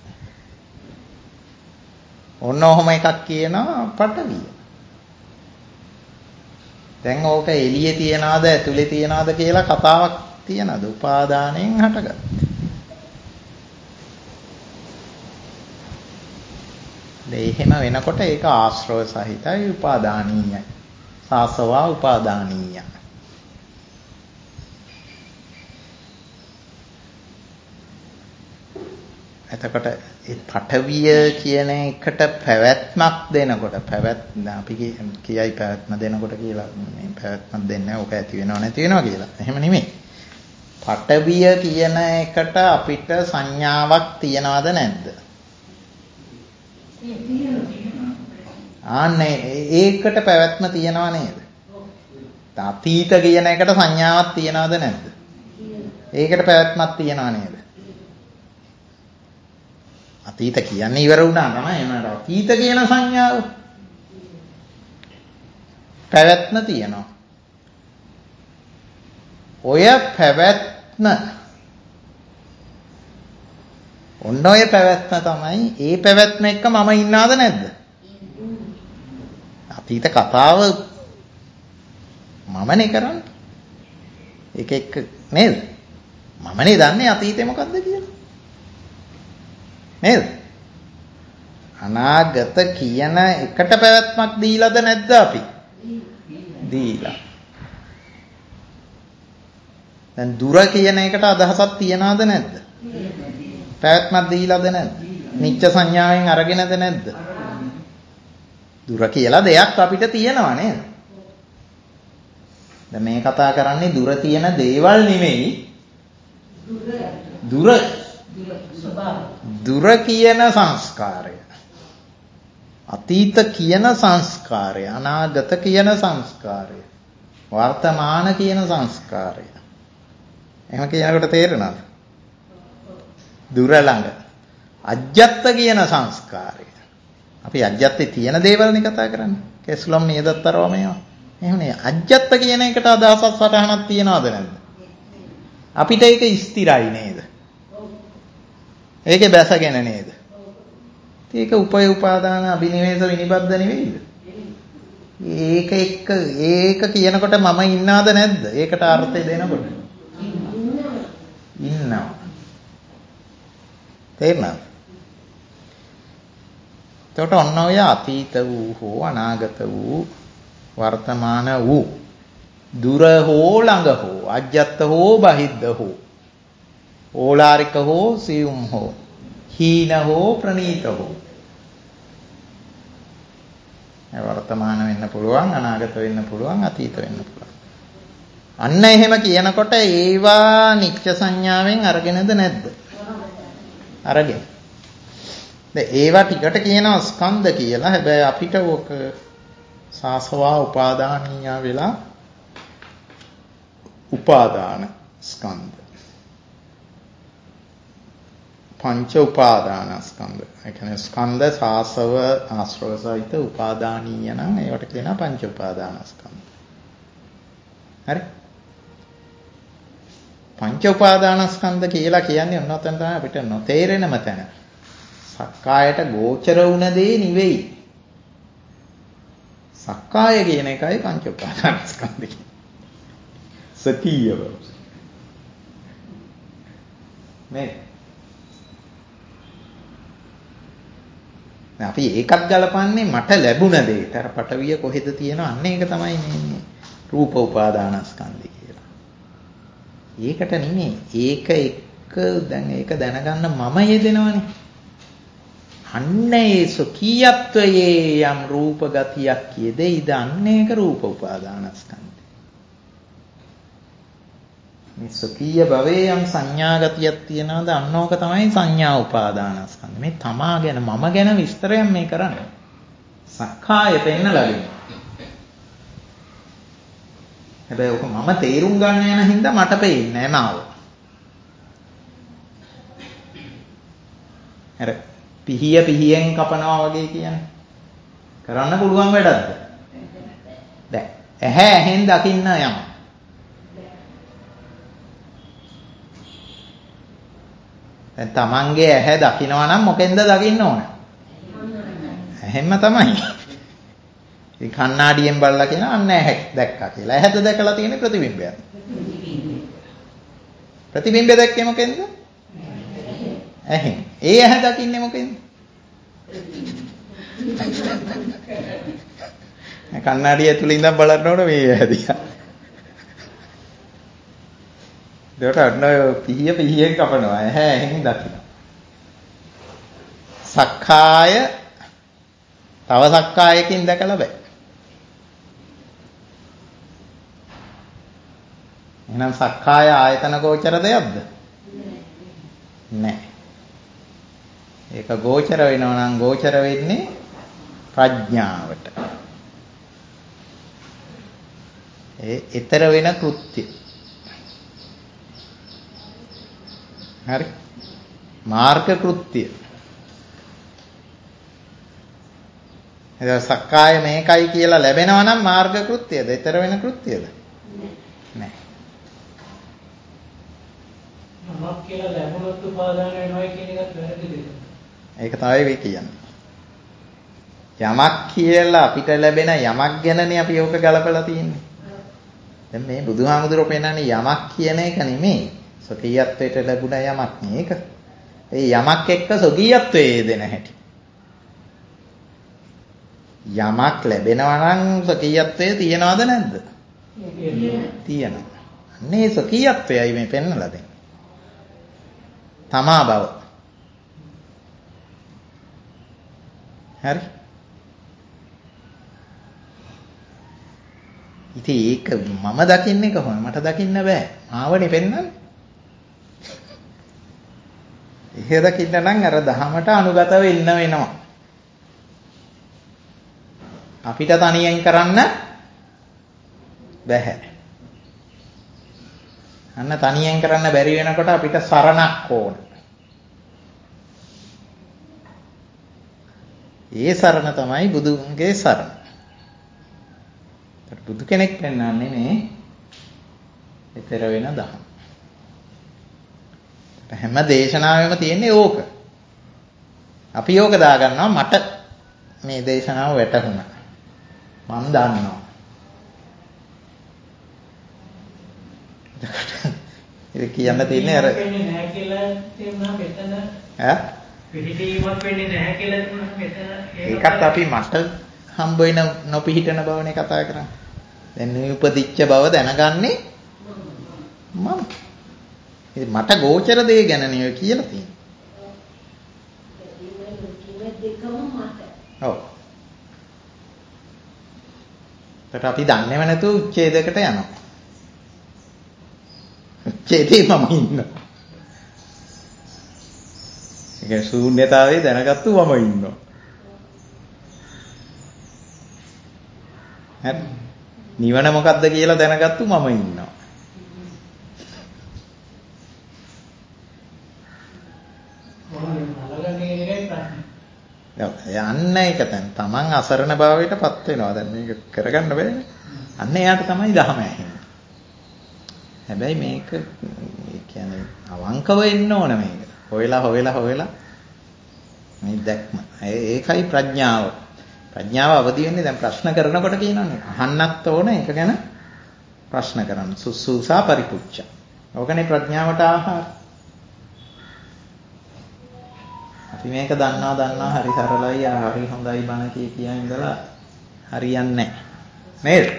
ඔන්න ඔහොම එකක් කියනවා පඨවිය. දැන් ඕක එළියේ තියනවාද ඇතුලේ තියනවාද කියලා කතාවක් තියනද? උපාදානයෙන් හටගත්තා. එහෙම වෙනකොට ඒක ආශ්‍රව සහිතයි උපාදානීයයි. සාසවා උපාදානීය. එතකොට ඒ පඨවිය කියන එකට පැවැත්මක් දෙනකොට අපි කියයි පැවැත්ම දෙනකොට කියලා මේ පැවැත්මක් දෙන්නේ නැහැ. ඕක ඇති වෙනව නැති වෙනව කියලා. එහෙම නෙමෙයි. පඨවිය කියන එකට අපිට සංඥාවක් තියනවද නැද්ද? ආන්නේ ඒකට පැවැත්ම තියනව නේද? අතීත කියන එකට සංඥාවක් තියනවද නැද්ද? ඒකට පැවැත්මක් තියනව නේද? අතීත කියන්නේ ඉවර වුණා තමයි. එනවාට අතීත කියන සංඥාව පැවැත්ම තියෙනවා. ඔය පැවැත්ම ඔන්න ඔය පැවැත්ම තමයි ඒ පැවැත්ම එක්ක මම ඉන්නාද නැද්ද? අතීත කතාව මමනේ කරන්නේ. ඒක එක්ක නේද? මමනේ දන්නේ අතීතේ මොකද්ද කියලා. නේද? අනාගත කියන එකට පැවැත්මක් දීලාද නැද්ද අපි? දීලා. දැන් දුර කියන එකට අදහසක් තියනවද නැද්ද? පැවැත්මක් දීලාද නැද්ද? නිච්ච සංඥාවෙන් අරගෙනද නැද්ද? දුර කියලා දෙයක් අපිට තියෙනවා නේද? දැන් මේ කතා කරන්නේ දුර තියෙන දේවල් නෙමෙයි. දුර කියන සංස්කාරය. අතීත කියන සංස්කාරය, අනාගත කියන සංස්කාරය, වර්තමාන කියන සංස්කාරය. එහෙම කියනකොට තේරෙනවද? දුර ළඟ. අජ්ජත් කියන සංස්කාරය. අපි අජ්ජත්තේ තියෙන දේවල්නේ කතා කරන්නේ. කෙස්ලොම් නියදත්තරව මේවා. එහෙමනේ. අජ්ජත් කියන එකට අදහසක් සටහනක් තියනවද නැද්ද? අපිට ඒක ස්ථිරයි නේද? ඒකේ බැසගෙන නේද? ඒක උපය උපාදාන අභිනිවේෂ විනිබද්ධ නෙවෙයිද? ඒක එක්ක ඒක කියනකොට මම ඉන්නාද නැද්ද? ඒකට අර්ථය දෙනකොට ඉන්නවා. තේරුණාද? එතකොට ඔන්න ඔය අතීත වූ හෝ අනාගත වූ වර්තමාන වූ දුර හෝ ළඟ හෝ අජ්ජත් හෝ බහිද්ද හෝ ඕලාරික හෝ සියුම් හෝ හීන හෝ ප්‍රනීත හෝ වර්තමාන වෙන්න පුළුවන් අනාගත වෙන්න පුළුවන් අතීත වෙන්න පුළුවන්. අන්න එහෙම කියනකොට ඒවා නිච්ච සංඥාවෙන් අරගෙනද නැද්ද? අරගෙන. දැන් ඒවා ටිකට කියනවා ස්කන්ධ කියලා. හැබැයි අපිට ඕක සාසවා උපාදානීය වෙලා උපාදාන ස්කන්ධ. පංච උපාදානස්කන්ධ. ඒ කියන්නේ ස්කන්ධ සාසව ආශ්‍රව සහිත උපාදානීය නම් ඒවට කියනවා පංච උපාදානස්කන්ධ. හරි? පංච උපාදානස්කන්ධ කියලා කියන්නේ ඔන්න ඔතන තමයි අපිට නොතේරෙනම තැන. සක්කායට ගෝචර වුණ දේ නෙවෙයි. සක්කාය කියන එකයි පංච උපාදානස්කන්ධ කියන්නේ. සතියව. මේ අපි ඒකත් ගලපන්නේ මට ලැබුණ දෙයට. අර පටවිය කොහෙද තියෙනව අන්න ඒක තමයි මේ රූප උපාදානස්කන්ධය කියලා. ඒකට නෙමෙයි. ඒක එක්ක දැන් ඒක දැනගන්න මම යෙදෙනවනේ. අන්න ඒ සුඛීයත්වයේ යම් රූප ගතියක් යෙදෙයිද අන්න ඒක රූප උපාදානස්කන්ධය. මේ සුඛීය භවයේ යම් සංඥා ගතියක් තියනවාද අන්න ඕක තමයි සංඥා උපාදානස්කන්ධය. මේ තමා ගැන මම ගැන විස්තරයක් මේ කරන්නේ. සක්කාය පෙන්නලා දෙනවා. හැබැයි ඔක මම තේරුම් ගන්න යන හින්දා මට පේන්නේ නැහැ නාව. අර පිහිය පිහියෙන් කපනවා වගේ කියන්නේ. කරන්න පුළුවන් වැඩක්ද? දැන් ඇහැ ඇහෙන් දකින්න යම. දැන් තමන්ගේ ඇහැ දකිනවා නම් මොකෙන්ද දකින්න ඕන? ඇහෙන්ම තමයි. ඉතින් කණ්ණාඩියෙන් බලලා කියන අන්න ඇහැ දැක්කා කියලා. ඇහැද දැකලා තියෙන ප්‍රතිබිම්බයක්. ප්‍රතිබිම්බය දැක්කේ මොකෙන්ද? ඇහෙන්. ඒ ඇහැ දකින්නේ මොකෙන්ද? කණ්ණාඩිය ඇතුළේ ඉඳන් බලනකොට මේ ඇහැ දිහා. ඒකට අන්න පිහිය පිහියෙන් කපනවා. ඇහැ ඇහෙන් දකිනවා. සක්කාය තව සක්කායකින් දැකලා බෑ. එහෙනම් සක්කාය ආයතන ගෝචර දෙයක්ද? නැහැ. ඒක ගෝචර වෙනවා නම් ගෝචර වෙන්නේ ප්‍රඥාවට. ඒ ඊතර වෙන කෘත්‍ය. හරි? මාර්ග කෘත්‍ය. එතකොට සක්කාය මේකයි කියලා ලැබෙනවා නම් මාර්ග කෘත්‍යද? ඊතර වෙන කෘත්‍යද? නැහැ. යමක් කියලා ලැබුණොත් උපාදාන වෙනවා කියන එකත් වැරදිද? ඒක තමයි වෙයි කියන්නේ. යමක් කියලා අපිට ලැබෙන යමක් ගැනනේ අපි ඕක ගලපලා තියෙන්නේ. දැන් මේ බුදුහාමුදුරුවෝ පෙන්නන්නේ යමක් කියන එක නෙමෙයි. සොකීයත්වයට ලැබුණ යමක් මේක. ඒ යමක් එක්ක සොකීයත්වයේ දෙන හැටි. යමක් ලැබෙනවා නම් සොකීයත්වයේ තියනවද නැද්ද? තියෙනවා. අන්නේ සොකීයත්වයයි මේ පෙන්නලා දෙන්නේ. තමා බව. හරි. ඉතින් ඒක මම දකින්නේ කොහොමද? මට දකින්න බෑ. ආවනේ පෙන්නන්නේ. එහෙ දකින්න නම් අර දහමට අනුගත වෙන්න වෙනවා. අපිට තනියෙන් කරන්න බැහැ. අන්න තනියෙන් කරන්න බැරි වෙනකොට අපිට සරණක් ඕන. ඒ සරණ තමයි බුදුන්ගේ සරණ. බුදු කෙනෙක් පෙන්වන්නේ මේ ඊතර වෙන දහම. හැම දේශනාවෙම තියෙන්නේ ඕක. අපි ඕක දාගන්නවා මට මේ දේශනාව වැටහුණා. මම දන්නවා. ඒක කියන්න තියෙන්නේ අර වෙන්නේ නැහැ කියලා තේරුණා මෙතන. ඈ? පිළිදීමක් වෙන්නේ නැහැ කියලා තේරුණා මෙතන. ඒකත් අපි මට හම්බ වෙන නොපිහිටන බවනේ කතා කරන්නේ. දැන් නියුපදිච්ච බව දැනගන්නේ මම. ඉතින් මට ගෝචර දේ ගැන නේ කියලා තියෙන්නේ. ඔව්. ඒකට අපි දන්නේව නැතුව උච්ඡේදයකට යනවා. උච්ඡේදේ මම ඉන්නවා. ඒක ශූන්‍යතාවයේ දැනගත්තු මම ඉන්නවා. හරි. නිවන මොකද්ද කියලා දැනගත්තු මම ඉන්නවා. යන්න එක දැන් තමන් අසරණ භාවයටපත් වෙනවා. දැන් මේක කරගන්න බෑනේ. අන්න එයාට තමයි ධහම ඇහෙන්නේ. හැබැයි මේක කියන්නේ අවංකව එන්න ඕන මේක. හොයලා මේ දැක්ම. ඒකයි ප්‍රඥාව. ප්‍රඥාව අවදි වෙන්නේ දැන් ප්‍රශ්න කරනකොට කියනවානේ. අහන්නත් ඕන ඒක ගැන ප්‍රශ්න කරන්න. සුසුසා පරිපුච්ඡ. ඕකනේ ප්‍රඥාවට ආහාර. අපි මේක දන්නවා හරි සරලයි හරි හොඳයි බණ කියා ඉඳලා හරියන්නේ නැහැ. නේද?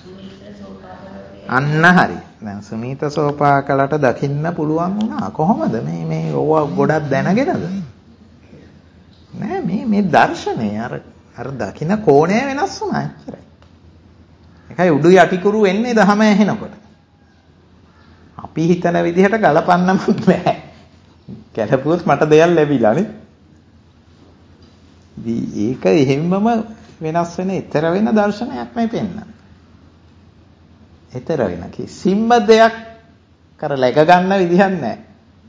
අන්න හරි. දැන් සුනීත සෝපාකලට දකින්න පුළුවන් වුණා. කොහොමද මේ ඕවා ගොඩක් දැනගෙනද? නෑ මේ දර්ශනය අර දකින්න කෝණය වෙනස් වුණා එච්චරයි. ඒකයි උඩු යටිකුරු වෙන්නේ දහම ඇහෙනකොට. අපි හිතන විදිහට ගලපන්නම බෑ. කැලපුවොත් මට දෙයක් ලැබිලානේ. ඒක එහෙම්මම වෙනස් වෙන ඊතර වෙන දර්ශනයක් මේ පෙන්නන්නේ. ඊතර වෙන කිසිම දෙයක් කර läග ගන්න විදිහක් නැහැ.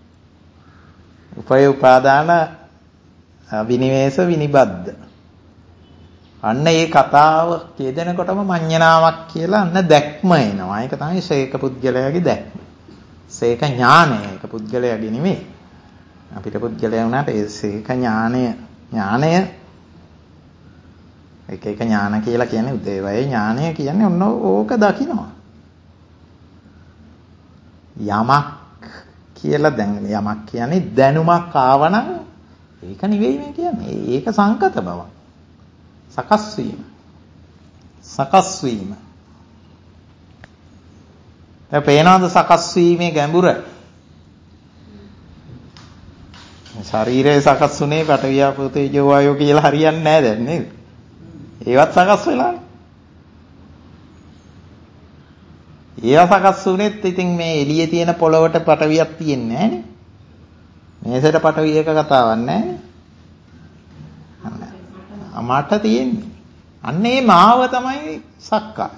උපය උපාදාන විනිවේෂ විනිබද්ද. අන්න ඒ කතාව කියදෙනකොටම මඤ්ඤණාවක් කියලා අන්න දැක්ම එනවා. ඒක තමයි ශේක පුද්ගලයාගේ දැක්ම. ශේක ඥානය. ඒක පුද්ගලයාගේ නෙමෙයි. අපිට පුද්ගලයා වුණාට ඒ ශේක ඥානය එක ඥාන කියලා කියන්නේ උදේවයේ ඥානය කියන්නේ ඔන්න ඕක දකිනවා. යමක් කියලා දැන් යමක් කියන්නේ දැනුමක් ආවනම් ඒක නෙවෙයි මේ කියන්නේ. ඒක සංකත බව. සකස් වීම. දැන් පේනවද සකස් වීමේ ගැඹුර? ශරීරය සකස් වුණේ පඨවි ආපෝ තේජෝ වායෝ කියලා හරියන්නේ නැහැ දැන් නේද? ඒවත් සකස් වෙලානේ. ඒවා සකස් වුණෙත් ඉතින් මේ එළියේ තියෙන පොළවට පටවියක් තියෙන්නේ නැහනේ. මේසෙට පටවිය එක කතාවක් නැහනේ. මට තියෙන්නේ. අන්න ඒ මාව තමයි සක්කාය.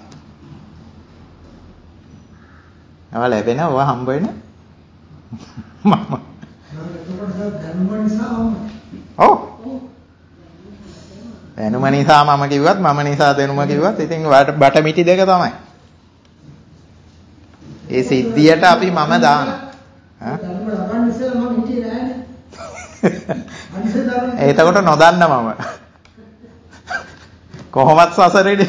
ඒවා ලැබෙනව හම්බ වෙන මම. ඔව්. දැනුම නිසා මම කිව්වත් මම නිසා දැනුම කිව්වත් ඉතින් බට මිටි දෙක තමයි. ඒ සිද්ධියට අපි මම දානවා. එතකොට නොදන්න මම. කොහොමත් සසරේනේ.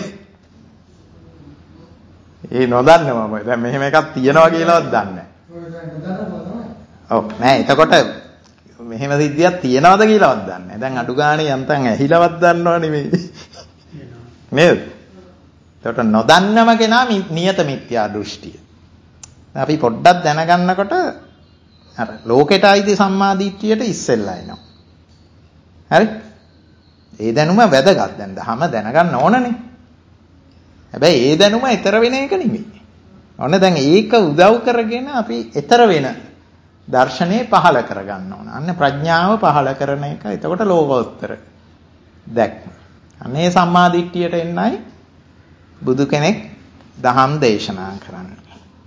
ඒ නොදන්න මම. දැන් මෙහෙම එකක් තියනවා කියලාවත් දන්නේ නැහැ. ඔව් නෑ එතකොට මෙහෙම සිද්ධියක් තියනවද කියලාවත් දන්නේ නැහැ. දැන් අඩු ගානේ යන්තම් ඇහිලවත් දන්නව නෙමෙයි. නේද? එතකොට නොදන්නම කෙනා නියත මිත්‍යා දෘෂ්ටිය. අපි පොඩ්ඩක් දැනගන්නකොට අර ලෝකෙට ආйти සම්මාදිට්ඨියට ඉස්සෙල්ලා එනවා. හරි? ඒ දැනුම වැදගත්. දැන් දහම දැනගන්න ඕනනේ. හැබැයි ඒ දැනුම ඊතර වෙන එක නෙමෙයි. ඔන්න දැන් ඒක උදව් කරගෙන අපි ඊතර වෙන දර්ශනේ පහල කරගන්න ඕන. අන්න ප්‍රඥාව පහල කරන එක. එතකොට ලෝකෝත්තර දැක්ම. අනේ සම්මාදිට්ඨියට එන්නයි බුදු කෙනෙක් දහම් දේශනා කරන්නේ.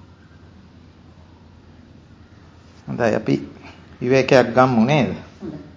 හොඳයි අපි විවේකයක් ගමු නේද?